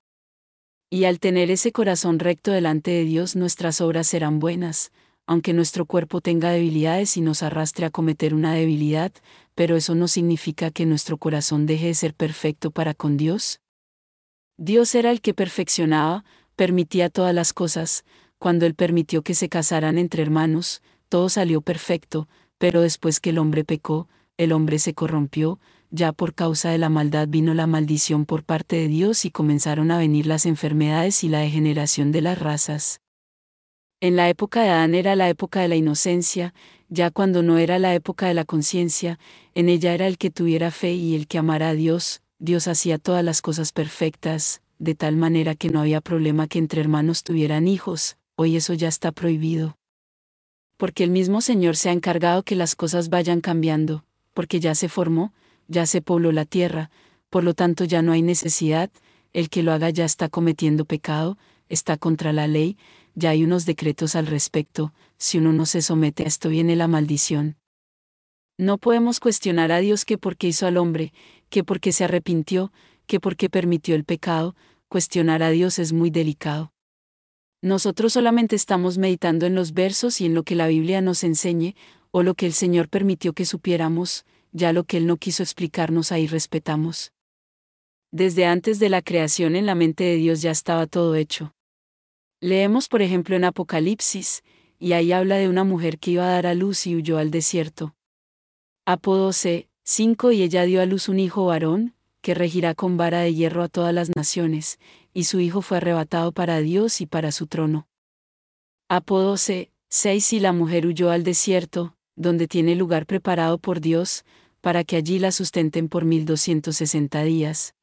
Y al tener ese corazón recto delante de Dios nuestras obras serán buenas, aunque nuestro cuerpo tenga debilidades y nos arrastre a cometer una debilidad, pero eso no significa que nuestro corazón deje de ser perfecto para con Dios. Dios era el que perfeccionaba, permitía todas las cosas, cuando Él permitió que se casaran entre hermanos, todo salió perfecto, pero después que el hombre pecó, el hombre se corrompió, ya por causa de la maldad vino la maldición por parte de Dios y comenzaron a venir las enfermedades y la degeneración de las razas. En la época de Adán era la época de la inocencia, ya cuando no era la época de la conciencia, en ella era el que tuviera fe y el que amara a Dios. Dios hacía todas las cosas perfectas, de tal manera que no había problema que entre hermanos tuvieran hijos. Hoy eso ya está prohibido. Porque el mismo Señor se ha encargado que las cosas vayan cambiando, porque ya se formó, ya se pobló la tierra, por lo tanto ya no hay necesidad, el que lo haga ya está cometiendo pecado, está contra la ley, ya hay unos decretos al respecto, si uno no se somete a esto viene la maldición. No podemos cuestionar a Dios que porque hizo al hombre, que porque se arrepintió, que porque permitió el pecado, cuestionar a Dios es muy delicado. Nosotros solamente estamos meditando en los versos y en lo que la Biblia nos enseñe, o lo que el Señor permitió que supiéramos, ya lo que Él no quiso explicarnos ahí respetamos. Desde antes de la creación en la mente de Dios ya estaba todo hecho. Leemos por ejemplo en Apocalipsis, y ahí habla de una mujer que iba a dar a luz y huyó al desierto. Apocalipsis 5 y ella dio a luz un hijo varón, que regirá con vara de hierro a todas las naciones, y su hijo fue arrebatado para Dios y para su trono. Apocalipsis 6 y la mujer huyó al desierto, donde tiene lugar preparado por Dios, para que allí la sustenten por 1260 días.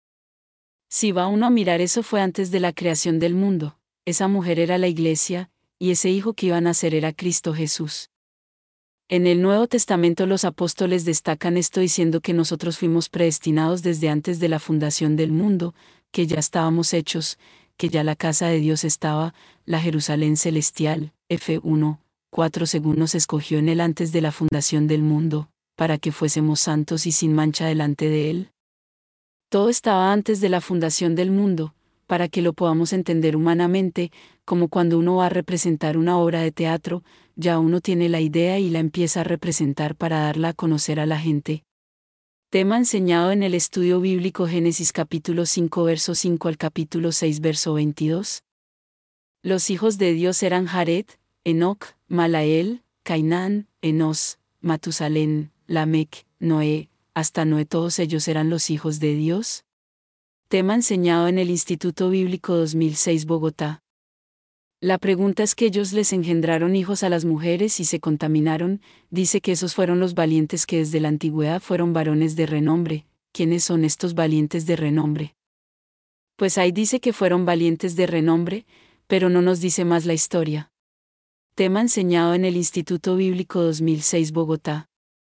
Si va uno a mirar, eso fue antes de la creación del mundo. Esa mujer era la iglesia, y ese hijo que iba a nacer era Cristo Jesús. En el Nuevo Testamento los apóstoles destacan esto diciendo que nosotros fuimos predestinados desde antes de la fundación del mundo, que ya estábamos hechos, que ya la casa de Dios estaba, la Jerusalén celestial, F1, 4 según nos escogió en él antes de la fundación del mundo, para que fuésemos santos y sin mancha delante de él. Todo estaba antes de la fundación del mundo, para que lo podamos entender humanamente, como cuando uno va a representar una obra de teatro, ya uno tiene la idea y la empieza a representar para darla a conocer a la gente. Tema enseñado en el estudio bíblico Génesis capítulo 5 verso 5 al capítulo 6 verso 22. Los hijos de Dios eran Jared, Enoc, Malael, Cainán, Enos, Matusalén, Lamec, Noé, hasta Noé, todos ellos eran los hijos de Dios. Tema enseñado en el Instituto Bíblico 2006 Bogotá. La pregunta es que ellos les engendraron hijos a las mujeres y se contaminaron, dice que esos fueron los valientes que desde la antigüedad fueron varones de renombre. ¿Quiénes son estos valientes de renombre? Pues ahí dice que fueron valientes de renombre, pero no nos dice más la historia. Tema enseñado en el Instituto Bíblico 2006 Bogotá.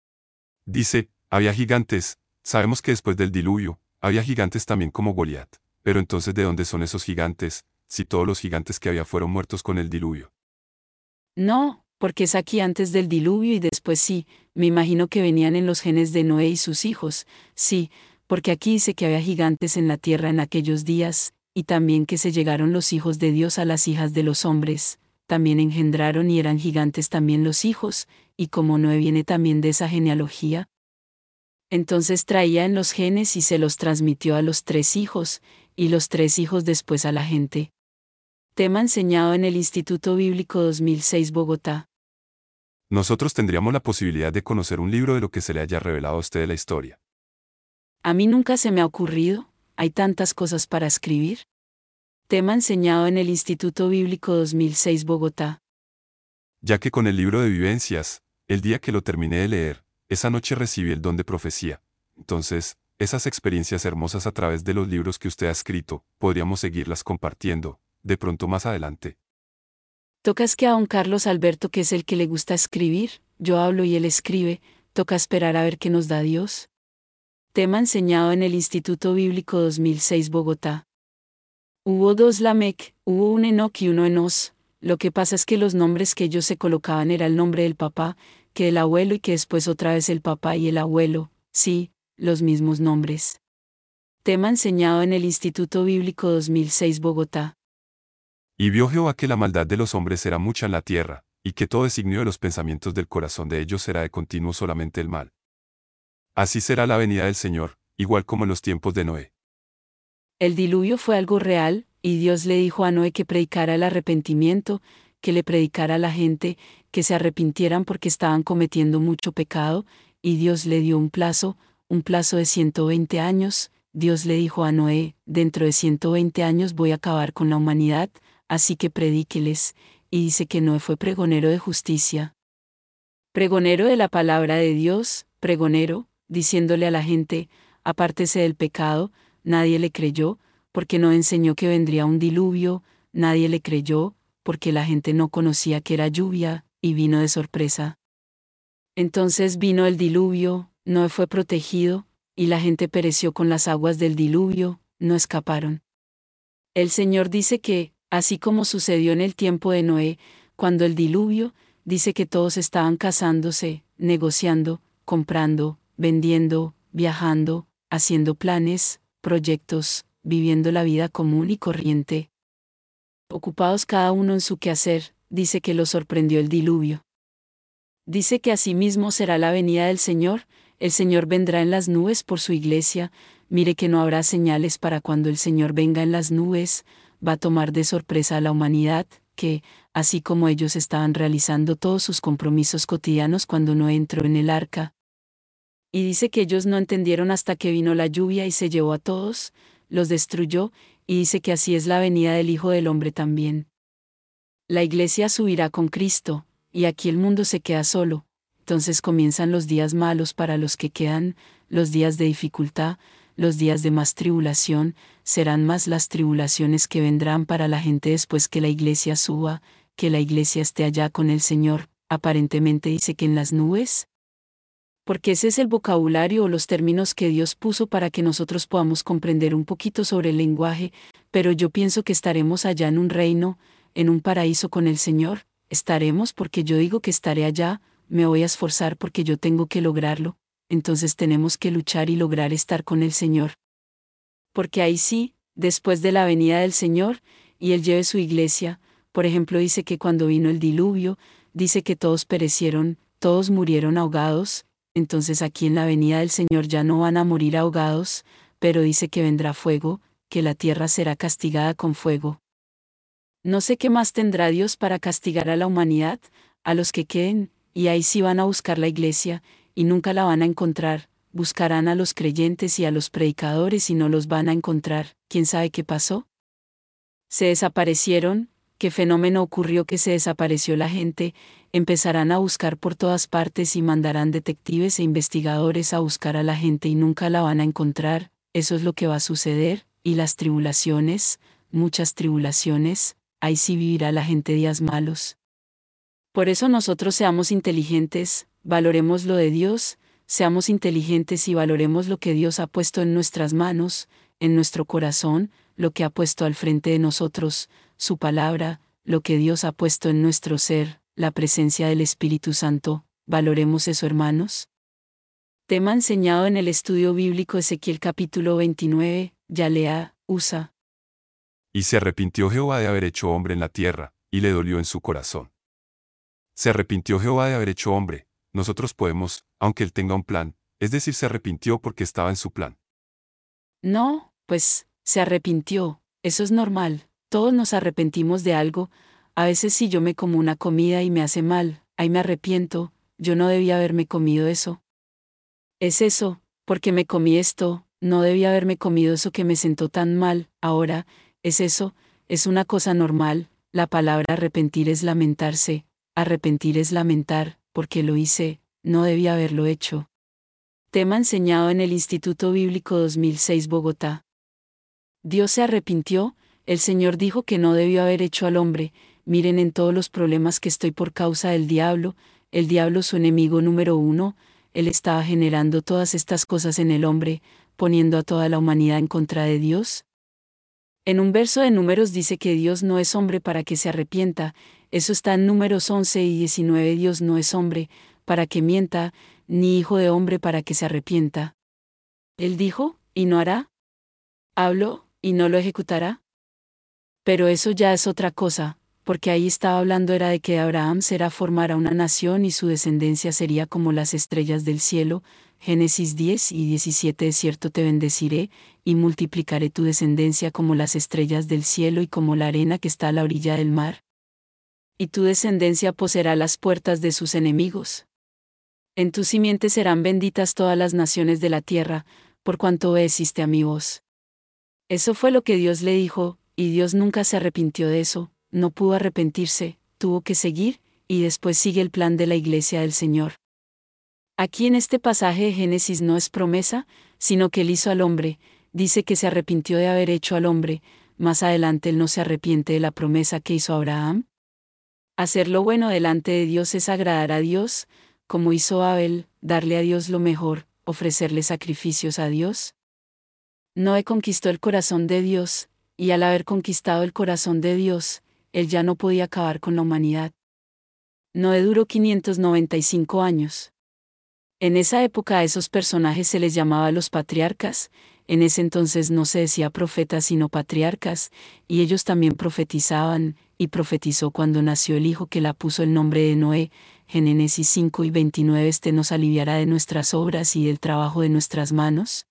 Dice, había gigantes, sabemos que después del diluvio, había gigantes también como Goliat, pero entonces ¿de dónde son esos gigantes, si todos los gigantes que había fueron muertos con el diluvio? No, porque es aquí antes del diluvio y después sí, me imagino que venían en los genes de Noé y sus hijos, sí, porque aquí dice que había gigantes en la tierra en aquellos días, y también que se llegaron los hijos de Dios a las hijas de los hombres, también engendraron y eran gigantes también los hijos, y como Noé viene también de esa genealogía, entonces traía en los genes y se los transmitió a los 3 hijos, y los 3 hijos después a la gente. Tema enseñado en el Instituto Bíblico 2006 Bogotá. Nosotros tendríamos la posibilidad de conocer un libro de lo que se le haya revelado a usted de la historia. A mí nunca se me ha ocurrido, hay tantas cosas para escribir. Tema enseñado en el Instituto Bíblico 2006 Bogotá. Ya que con el libro de vivencias, el día que lo terminé de leer, esa noche recibí el don de profecía. Entonces, esas experiencias hermosas a través de los libros que usted ha escrito, podríamos seguirlas compartiendo, de pronto más adelante. Tocas que a don Carlos Alberto, que es el que le gusta escribir, yo hablo y él escribe, toca esperar a ver qué nos da Dios. Tema enseñado en el Instituto Bíblico 2006 Bogotá. Hubo 2 Lamec, hubo un Enoc y uno Enos. Lo que pasa es que los nombres que ellos se colocaban era el nombre del papá, que el abuelo y que después otra vez el papá y el abuelo, sí, los mismos nombres. Tema enseñado en el Instituto Bíblico 2006 Bogotá. Y vio Jehová que la maldad de los hombres era mucha en la tierra, y que todo designio de los pensamientos del corazón de ellos será de continuo solamente el mal. Así será la venida del Señor, igual como en los tiempos de Noé. El diluvio fue algo real, y Dios le dijo a Noé que predicara el arrepentimiento, que le predicara a la gente, que se arrepintieran porque estaban cometiendo mucho pecado, y Dios le dio un plazo de 120 años. Dios le dijo a Noé, dentro de 120 años voy a acabar con la humanidad, así que predíqueles, y dice que Noé fue pregonero de justicia. Pregonero de la palabra de Dios, pregonero, diciéndole a la gente, apártese del pecado. Nadie le creyó, porque no enseñó que vendría un diluvio. Nadie le creyó, porque la gente no conocía que era lluvia, y vino de sorpresa. Entonces vino el diluvio, Noé fue protegido, y la gente pereció con las aguas del diluvio, no escaparon. El Señor dice que, así como sucedió en el tiempo de Noé, cuando el diluvio, dice que todos estaban casándose, negociando, comprando, vendiendo, viajando, haciendo planes, proyectos, viviendo la vida común y corriente. Ocupados cada uno en su quehacer, dice que los sorprendió el diluvio. Dice que asimismo será la venida del Señor. El Señor vendrá en las nubes por su iglesia. Mire que no habrá señales para cuando el Señor venga en las nubes. Va a tomar de sorpresa a la humanidad, que, así como ellos estaban realizando todos sus compromisos cotidianos cuando no entró en el arca. Y dice que ellos no entendieron hasta que vino la lluvia y se llevó a todos, los destruyó, y dice que así es la venida del Hijo del Hombre también. La iglesia subirá con Cristo, y aquí el mundo se queda solo. Entonces comienzan los días malos para los que quedan, los días de dificultad, los días de más tribulación. Serán más las tribulaciones que vendrán para la gente después que la iglesia suba, que la iglesia esté allá con el Señor. Aparentemente dice que en las nubes. Porque ese es el vocabulario o los términos que Dios puso para que nosotros podamos comprender un poquito sobre el lenguaje, pero yo pienso que estaremos allá en un reino, en un paraíso con el Señor. Estaremos porque yo digo que estaré allá, me voy a esforzar porque yo tengo que lograrlo, entonces tenemos que luchar y lograr estar con el Señor. Porque ahí sí, después de la venida del Señor, y Él lleve su iglesia, por ejemplo dice que cuando vino el diluvio, dice que todos perecieron, todos murieron ahogados, entonces aquí en la venida del Señor ya no van a morir ahogados, pero dice que vendrá fuego, que la tierra será castigada con fuego. No sé qué más tendrá Dios para castigar a la humanidad, a los que queden, y ahí sí van a buscar la iglesia, y nunca la van a encontrar. Buscarán a los creyentes y a los predicadores y no los van a encontrar. ¿Quién sabe qué pasó? Se desaparecieron. ¿Qué fenómeno ocurrió que se desapareció la gente? Empezarán a buscar por todas partes y mandarán detectives e investigadores a buscar a la gente y nunca la van a encontrar. Eso es lo que va a suceder. Y las tribulaciones, muchas tribulaciones, ahí sí vivirá la gente días malos. Por eso nosotros seamos inteligentes, valoremos lo de Dios, seamos inteligentes y valoremos lo que Dios ha puesto en nuestras manos, en nuestro corazón, lo que ha puesto al frente de nosotros, su palabra, lo que Dios ha puesto en nuestro ser, la presencia del Espíritu Santo. Valoremos eso, hermanos. Tema enseñado en el estudio bíblico Ezequiel capítulo 29, Yalea, USA. Y se arrepintió Jehová de haber hecho hombre en la tierra, y le dolió en su corazón. Se arrepintió Jehová de haber hecho hombre. Nosotros podemos, aunque él tenga un plan, es decir, se arrepintió porque estaba en su plan. No, pues, se arrepintió, eso es normal, todos nos arrepentimos de algo. A veces si yo me como una comida y me hace mal, ahí me arrepiento, yo no debía haberme comido eso. Es eso, porque me comí esto, no debía haberme comido eso que me sentó tan mal. Ahora, es eso, es una cosa normal. La palabra arrepentir es lamentarse, arrepentir es lamentar, porque lo hice, no debía haberlo hecho. Tema enseñado en el Instituto Bíblico 2006 Bogotá. Dios se arrepintió, el Señor dijo que no debió haber hecho al hombre. Miren en todos los problemas que estoy por causa del diablo, el diablo su enemigo número 1, él estaba generando todas estas cosas en el hombre, poniendo a toda la humanidad en contra de Dios. En un verso de Números dice que Dios no es hombre para que se arrepienta, eso está en Números 11 y 19. Dios no es hombre para que mienta, ni hijo de hombre para que se arrepienta. Él dijo, y no hará. Habló, y no lo ejecutará. Pero eso ya es otra cosa, porque ahí estaba hablando era de que Abraham será formar a una nación y su descendencia sería como las estrellas del cielo. Génesis 10 y 17. De cierto te bendeciré, y multiplicaré tu descendencia como las estrellas del cielo y como la arena que está a la orilla del mar. Y tu descendencia poseerá las puertas de sus enemigos. En tu simiente serán benditas todas las naciones de la tierra, por cuanto obedeciste a mi voz. Eso fue lo que Dios le dijo, y Dios nunca se arrepintió de eso, no pudo arrepentirse, tuvo que seguir, y después sigue el plan de la iglesia del Señor. Aquí en este pasaje de Génesis no es promesa, sino que él hizo al hombre, dice que se arrepintió de haber hecho al hombre, más adelante él no se arrepiente de la promesa que hizo a Abraham. Hacer lo bueno delante de Dios es agradar a Dios, como hizo Abel, darle a Dios lo mejor, ofrecerle sacrificios a Dios. Noé conquistó el corazón de Dios, y al haber conquistado el corazón de Dios, él ya no podía acabar con la humanidad. Noé duró 595 años. En esa época a esos personajes se les llamaba los patriarcas, en ese entonces no se decía profetas sino patriarcas, y ellos también profetizaban, y profetizó cuando nació el hijo que la puso el nombre de Noé. Génesis 5 y 29 Este nos aliviará de nuestras obras y del trabajo de nuestras manos.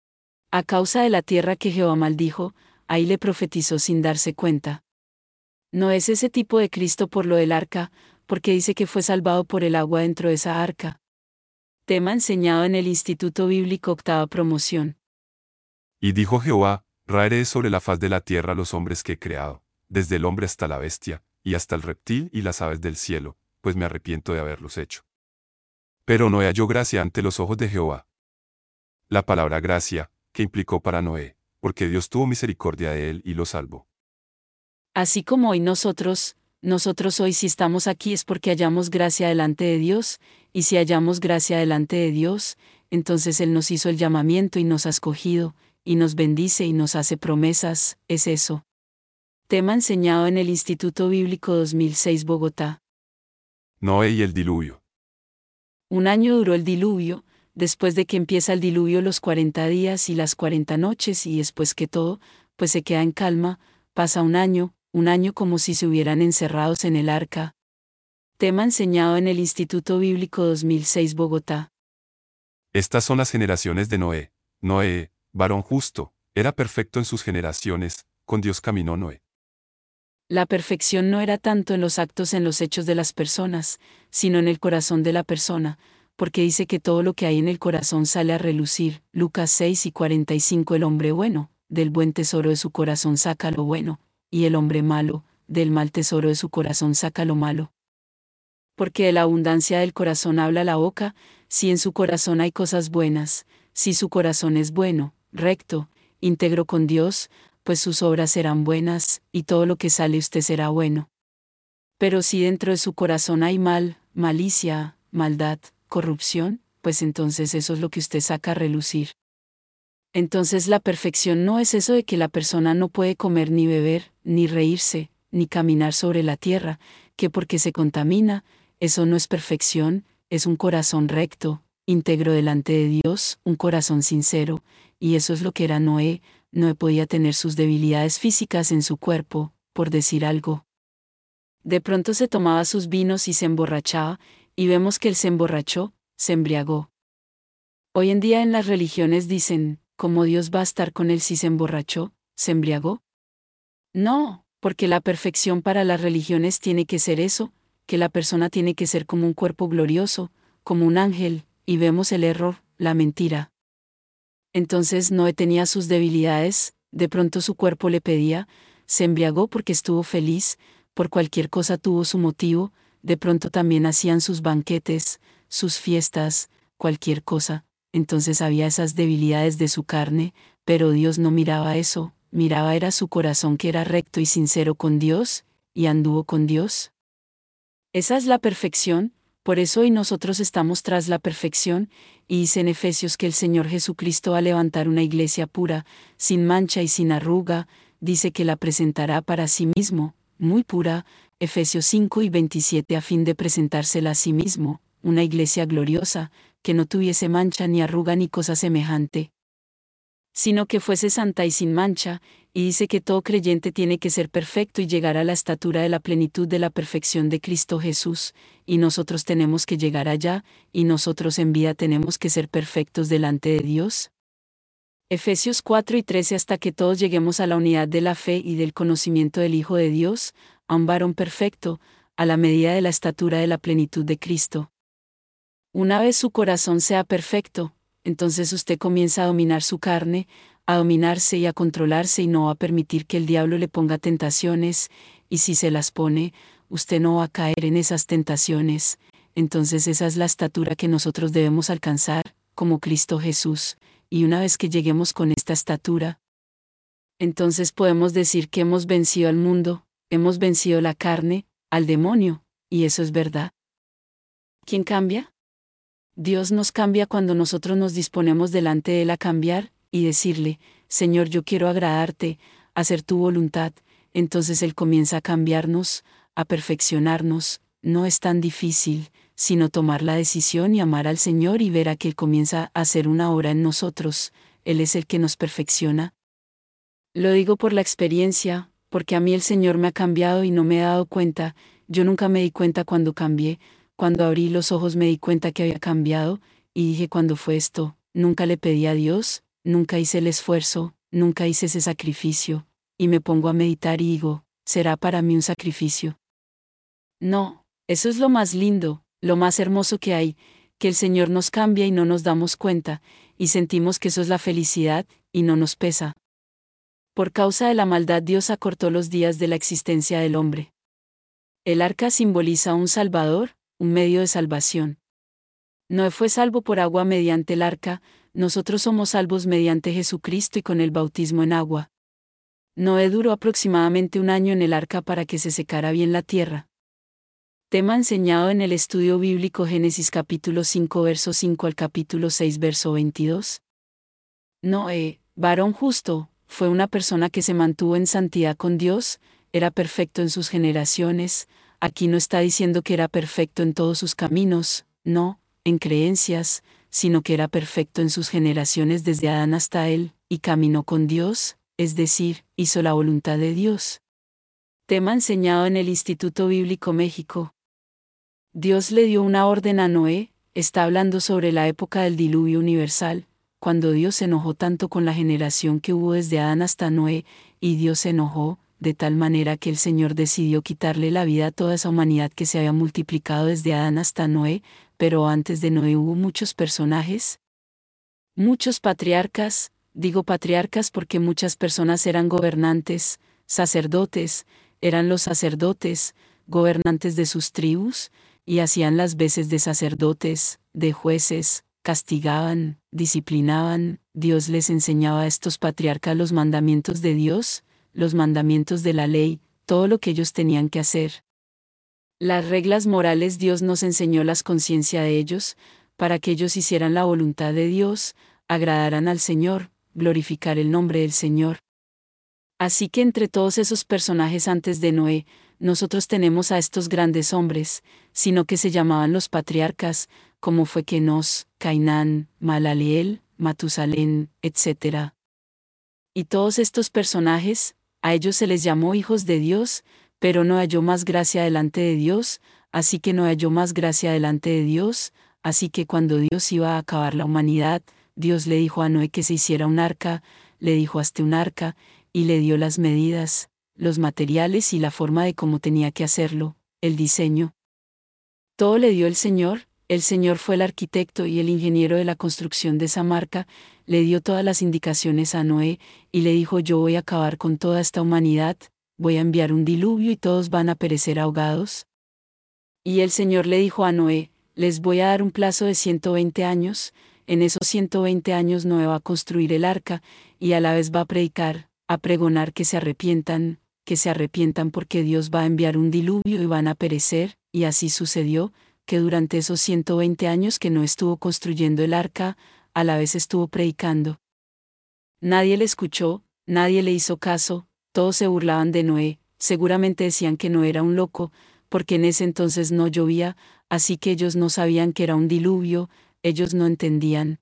A causa de la tierra que Jehová maldijo, ahí le profetizó sin darse cuenta. No es ese tipo de Cristo por lo del arca, porque dice que fue salvado por el agua dentro de esa arca. Tema enseñado en el Instituto Bíblico Octava Promoción. Y dijo Jehová, raeré sobre la faz de la tierra los hombres que he creado, desde el hombre hasta la bestia, y hasta el reptil y las aves del cielo, pues me arrepiento de haberlos hecho. Pero Noé halló gracia ante los ojos de Jehová. La palabra gracia, que implicó para Noé, porque Dios tuvo misericordia de él y lo salvó. Así como hoy nosotros hoy si estamos aquí es porque hallamos gracia delante de Dios, y si hallamos gracia delante de Dios, entonces Él nos hizo el llamamiento y nos ha escogido, y nos bendice y nos hace promesas, es eso. Tema enseñado en el Instituto Bíblico 2006 Bogotá. Noé y el diluvio. Un año duró el diluvio, después de que empieza el diluvio los 40 días y las 40 noches y después que todo, pues se queda en calma, pasa un año como si se hubieran encerrados en el arca. Tema enseñado en el Instituto Bíblico 2006 Bogotá. Estas son las generaciones de Noé. Noé, varón justo, era perfecto en sus generaciones, con Dios caminó Noé. La perfección no era tanto en los actos en los hechos de las personas, sino en el corazón de la persona, porque dice que todo lo que hay en el corazón sale a relucir. Lucas 6 y 45 El hombre bueno, del buen tesoro de su corazón saca lo bueno, y el hombre malo, del mal tesoro de su corazón saca lo malo. Porque de la abundancia del corazón habla la boca, si en su corazón hay cosas buenas, si su corazón es bueno, recto, íntegro con Dios, pues sus obras serán buenas, y todo lo que sale usted será bueno. Pero si dentro de su corazón hay malicia, maldad, corrupción, pues entonces eso es lo que usted saca a relucir. Entonces la perfección no es eso de que la persona no puede comer ni beber, ni reírse, ni caminar sobre la tierra, que porque se contamina, eso no es perfección, es un corazón recto, íntegro delante de Dios, un corazón sincero, y eso es lo que era Noé. Noé podía tener sus debilidades físicas en su cuerpo, por decir algo. De pronto se tomaba sus vinos y se emborrachaba, y vemos que él se emborrachó, se embriagó. Hoy en día en las religiones dicen, ¿cómo Dios va a estar con él si se emborrachó, se embriagó? No, porque la perfección para las religiones tiene que ser eso, que la persona tiene que ser como un cuerpo glorioso, como un ángel, y vemos el error, la mentira. Entonces Noé tenía sus debilidades, de pronto su cuerpo le pedía, se embriagó porque estuvo feliz, por cualquier cosa tuvo su motivo, de pronto también hacían sus banquetes, sus fiestas, cualquier cosa, entonces había esas debilidades de su carne, pero Dios no miraba eso, miraba era su corazón que era recto y sincero con Dios, y anduvo con Dios. Esa es la perfección, por eso hoy nosotros estamos tras la perfección, y dice en Efesios que el Señor Jesucristo va a levantar una iglesia pura, sin mancha y sin arruga, dice que la presentará para sí mismo, muy pura, Efesios 5 y 27 a fin de presentársela a sí mismo, una iglesia gloriosa, que no tuviese mancha ni arruga ni cosa semejante, sino que fuese santa y sin mancha, y dice que todo creyente tiene que ser perfecto y llegar a la estatura de la plenitud de la perfección de Cristo Jesús, y nosotros tenemos que llegar allá, y nosotros en vida tenemos que ser perfectos delante de Dios. Efesios 4 y 13 hasta que todos lleguemos a la unidad de la fe y del conocimiento del Hijo de Dios, a un varón perfecto, a la medida de la estatura de la plenitud de Cristo. Una vez su corazón sea perfecto, entonces usted comienza a dominar su carne, a dominarse y a controlarse y no va a permitir que el diablo le ponga tentaciones, y si se las pone, usted no va a caer en esas tentaciones. Entonces esa es la estatura que nosotros debemos alcanzar, como Cristo Jesús, y una vez que lleguemos con esta estatura, entonces podemos decir que hemos vencido al mundo, hemos vencido la carne, al demonio, y eso es verdad. ¿Quién cambia? Dios nos cambia cuando nosotros nos disponemos delante de Él a cambiar, y decirle, Señor, yo quiero agradarte, hacer tu voluntad. Entonces Él comienza a cambiarnos, a perfeccionarnos. No es tan difícil, sino tomar la decisión y amar al Señor y ver a que Él comienza a hacer una obra en nosotros. Él es el que nos perfecciona. Lo digo por la experiencia, porque a mí el Señor me ha cambiado y no me he dado cuenta. Yo nunca me di cuenta cuando cambié. Cuando abrí los ojos me di cuenta que había cambiado, y dije, ¿cuándo fue esto? Nunca le pedí a Dios, nunca hice el esfuerzo, nunca hice ese sacrificio, y me pongo a meditar y digo, ¿será para mí un sacrificio? No, eso es lo más lindo, lo más hermoso que hay, que el Señor nos cambia y no nos damos cuenta, y sentimos que eso es la felicidad, y no nos pesa. Por causa de la maldad Dios acortó los días de la existencia del hombre. El arca simboliza un Salvador, un medio de salvación. Noé fue salvo por agua mediante el arca, nosotros somos salvos mediante Jesucristo y con el bautismo en agua. Noé duró aproximadamente 1 año en el arca para que se secara bien la tierra. Tema enseñado en el estudio bíblico Génesis capítulo 5 verso 5 al capítulo 6 verso 22. Noé, varón justo, fue una persona que se mantuvo en santidad con Dios, era perfecto en sus generaciones. Aquí no está diciendo que era perfecto en todos sus caminos, no, en creencias, sino que era perfecto en sus generaciones desde Adán hasta él, y caminó con Dios, es decir, hizo la voluntad de Dios. Tema enseñado en el Instituto Bíblico México. Dios le dio una orden a Noé, está hablando sobre la época del diluvio universal, cuando Dios se enojó tanto con la generación que hubo desde Adán hasta Noé, y Dios se enojó, de tal manera que el Señor decidió quitarle la vida a toda esa humanidad que se había multiplicado desde Adán hasta Noé, pero antes de Noé hubo muchos personajes. Muchos patriarcas, digo patriarcas porque muchas personas eran gobernantes, sacerdotes, eran los sacerdotes, gobernantes de sus tribus, y hacían las veces de sacerdotes, de jueces, castigaban, disciplinaban, Dios les enseñaba a estos patriarcas los mandamientos de Dios, los mandamientos de la ley, todo lo que ellos tenían que hacer. Las reglas morales Dios nos enseñó las conciencia de ellos, para que ellos hicieran la voluntad de Dios, agradaran al Señor, glorificar el nombre del Señor. Así que entre todos esos personajes antes de Noé, nosotros tenemos a estos grandes hombres, sino que se llamaban los patriarcas, como fue Enos, Cainán, Malaleel, Matusalén, etc. Y todos estos personajes, a ellos se les llamó hijos de Dios, pero no halló más gracia delante de Dios, así que no halló más gracia delante de Dios, así que cuando Dios iba a acabar la humanidad, Dios le dijo a Noé que se hiciera un arca, le dijo hazte un arca, y le dio las medidas, los materiales y la forma de cómo tenía que hacerlo, el diseño. Todo le dio el Señor fue el arquitecto y el ingeniero de la construcción de esa marca, le dio todas las indicaciones a Noé, y le dijo yo voy a acabar con toda esta humanidad, voy a enviar un diluvio y todos van a perecer ahogados. Y el Señor le dijo a Noé, les voy a dar un plazo de 120 años, en esos 120 años Noé va a construir el arca, y a la vez va a predicar, a pregonar que se arrepientan porque Dios va a enviar un diluvio y van a perecer, y así sucedió, que durante esos 120 años que no estuvo construyendo el arca, a la vez estuvo predicando. Nadie le escuchó, nadie le hizo caso, todos se burlaban de Noé, seguramente decían que no era un loco, porque en ese entonces no llovía, así que ellos no sabían que era un diluvio, ellos no entendían.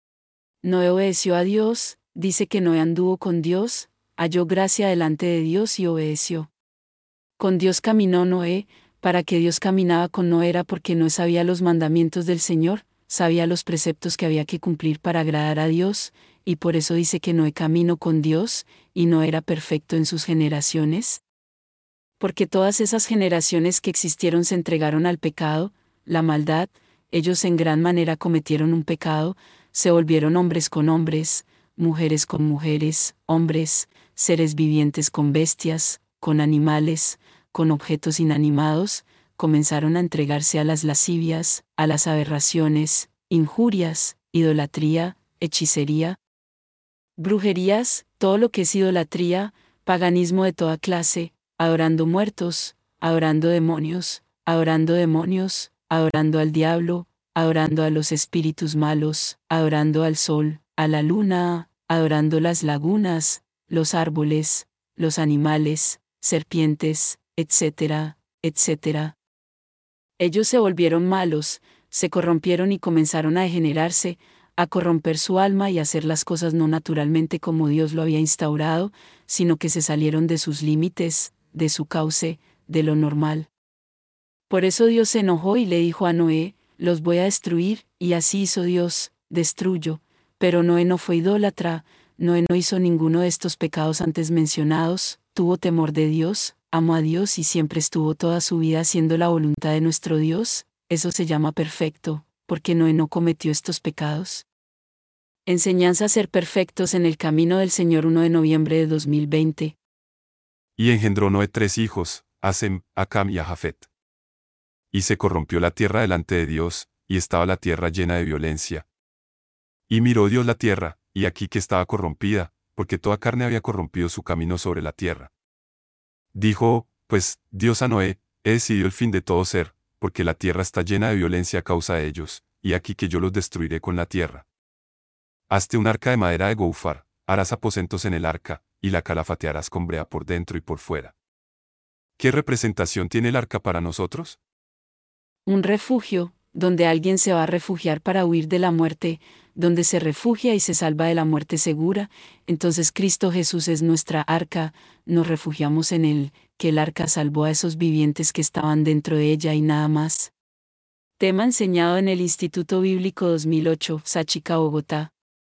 Noé obedeció a Dios, dice que Noé anduvo con Dios, halló gracia delante de Dios y obedeció. Con Dios caminó Noé, para que Dios caminaba con Noé era porque no sabía los mandamientos del Señor, sabía los preceptos que había que cumplir para agradar a Dios, y por eso dice que Noé caminó con Dios, y no era perfecto en sus generaciones. Porque todas esas generaciones que existieron se entregaron al pecado, la maldad, ellos en gran manera cometieron un pecado, se volvieron hombres con hombres, mujeres con mujeres, hombres, seres vivientes con bestias, con animales, con objetos inanimados, comenzaron a entregarse a las lascivias, a las aberraciones, injurias, idolatría, hechicería, brujerías, todo lo que es idolatría, paganismo de toda clase, adorando muertos, adorando demonios, adorando al diablo, adorando a los espíritus malos, adorando al sol, a la luna, adorando las lagunas, los árboles, los animales, serpientes, etcétera, etcétera. Ellos se volvieron malos, se corrompieron y comenzaron a degenerarse, a corromper su alma y a hacer las cosas no naturalmente como Dios lo había instaurado, sino que se salieron de sus límites, de su cauce, de lo normal. Por eso Dios se enojó y le dijo a Noé, los voy a destruir, y así hizo Dios, destruyó. Pero Noé no fue idólatra, Noé no hizo ninguno de estos pecados antes mencionados, tuvo temor de Dios, amó a Dios y siempre estuvo toda su vida haciendo la voluntad de nuestro Dios, eso se llama perfecto, porque Noé no cometió estos pecados. Enseñanza a ser perfectos en el camino del Señor 1 de noviembre de 2020. Y engendró Noé 3 hijos, a Sem, a Cam y a Jafet. Y se corrompió la tierra delante de Dios, y estaba la tierra llena de violencia. Y miró Dios la tierra, y aquí que estaba corrompida, porque toda carne había corrompido su camino sobre la tierra. Dijo, pues, Dios a Noé, he decidido el fin de todo ser, porque la tierra está llena de violencia a causa de ellos, y aquí que yo los destruiré con la tierra. Hazte un arca de madera de goufar, harás aposentos en el arca, y la calafatearás con brea por dentro y por fuera. ¿Qué representación tiene el arca para nosotros? Un refugio, donde alguien se va a refugiar para huir de la muerte, donde se refugia y se salva de la muerte segura, entonces Cristo Jesús es nuestra arca, nos refugiamos en Él, que el arca salvó a esos vivientes que estaban dentro de ella y nada más. Tema enseñado en el Instituto Bíblico 2008, Sáchica, Bogotá.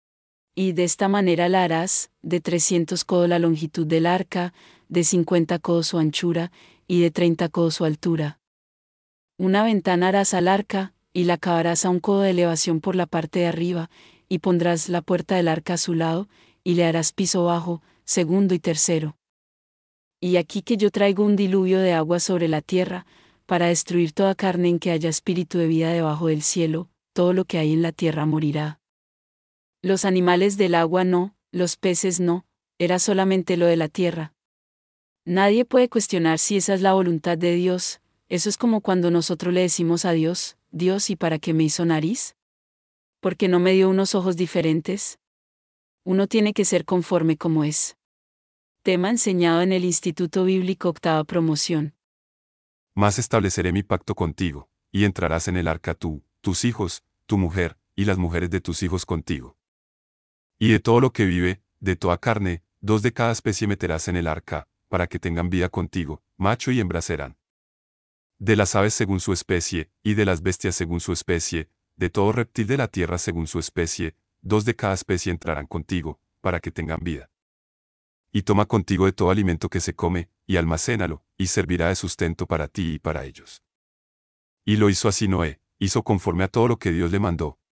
Y de esta manera la harás, de 300 codos la longitud del arca, de 50 codos su anchura, y de 30 codos su altura. Una ventana harás al arca, y la acabarás a 1 codo de elevación por la parte de arriba, y pondrás la puerta del arca a su lado, y le harás piso bajo, segundo y tercero. Y aquí que yo traigo un diluvio de agua sobre la tierra, para destruir toda carne en que haya espíritu de vida debajo del cielo, todo lo que hay en la tierra morirá. Los animales del agua no, los peces no, era solamente lo de la tierra. Nadie puede cuestionar si esa es la voluntad de Dios. Eso es como cuando nosotros le decimos a Dios, Dios, ¿y para qué me hizo nariz? ¿Por qué no me dio unos ojos diferentes? Uno tiene que ser conforme como es. Tema enseñado en el Instituto Bíblico 8ª promoción. Mas estableceré mi pacto contigo, y entrarás en el arca tú, tus hijos, tu mujer, y las mujeres de tus hijos contigo. Y de todo lo que vive, de toda carne, 2 de cada especie meterás en el arca, para que tengan vida contigo, macho y hembra serán. De las aves según su especie, y de las bestias según su especie, de todo reptil de la tierra según su especie, 2 de cada especie entrarán contigo, para que tengan vida. Y toma contigo de todo alimento que se come, y almacénalo, y servirá de sustento para ti y para ellos. Y lo hizo así Noé, hizo conforme a todo lo que Dios le mandó,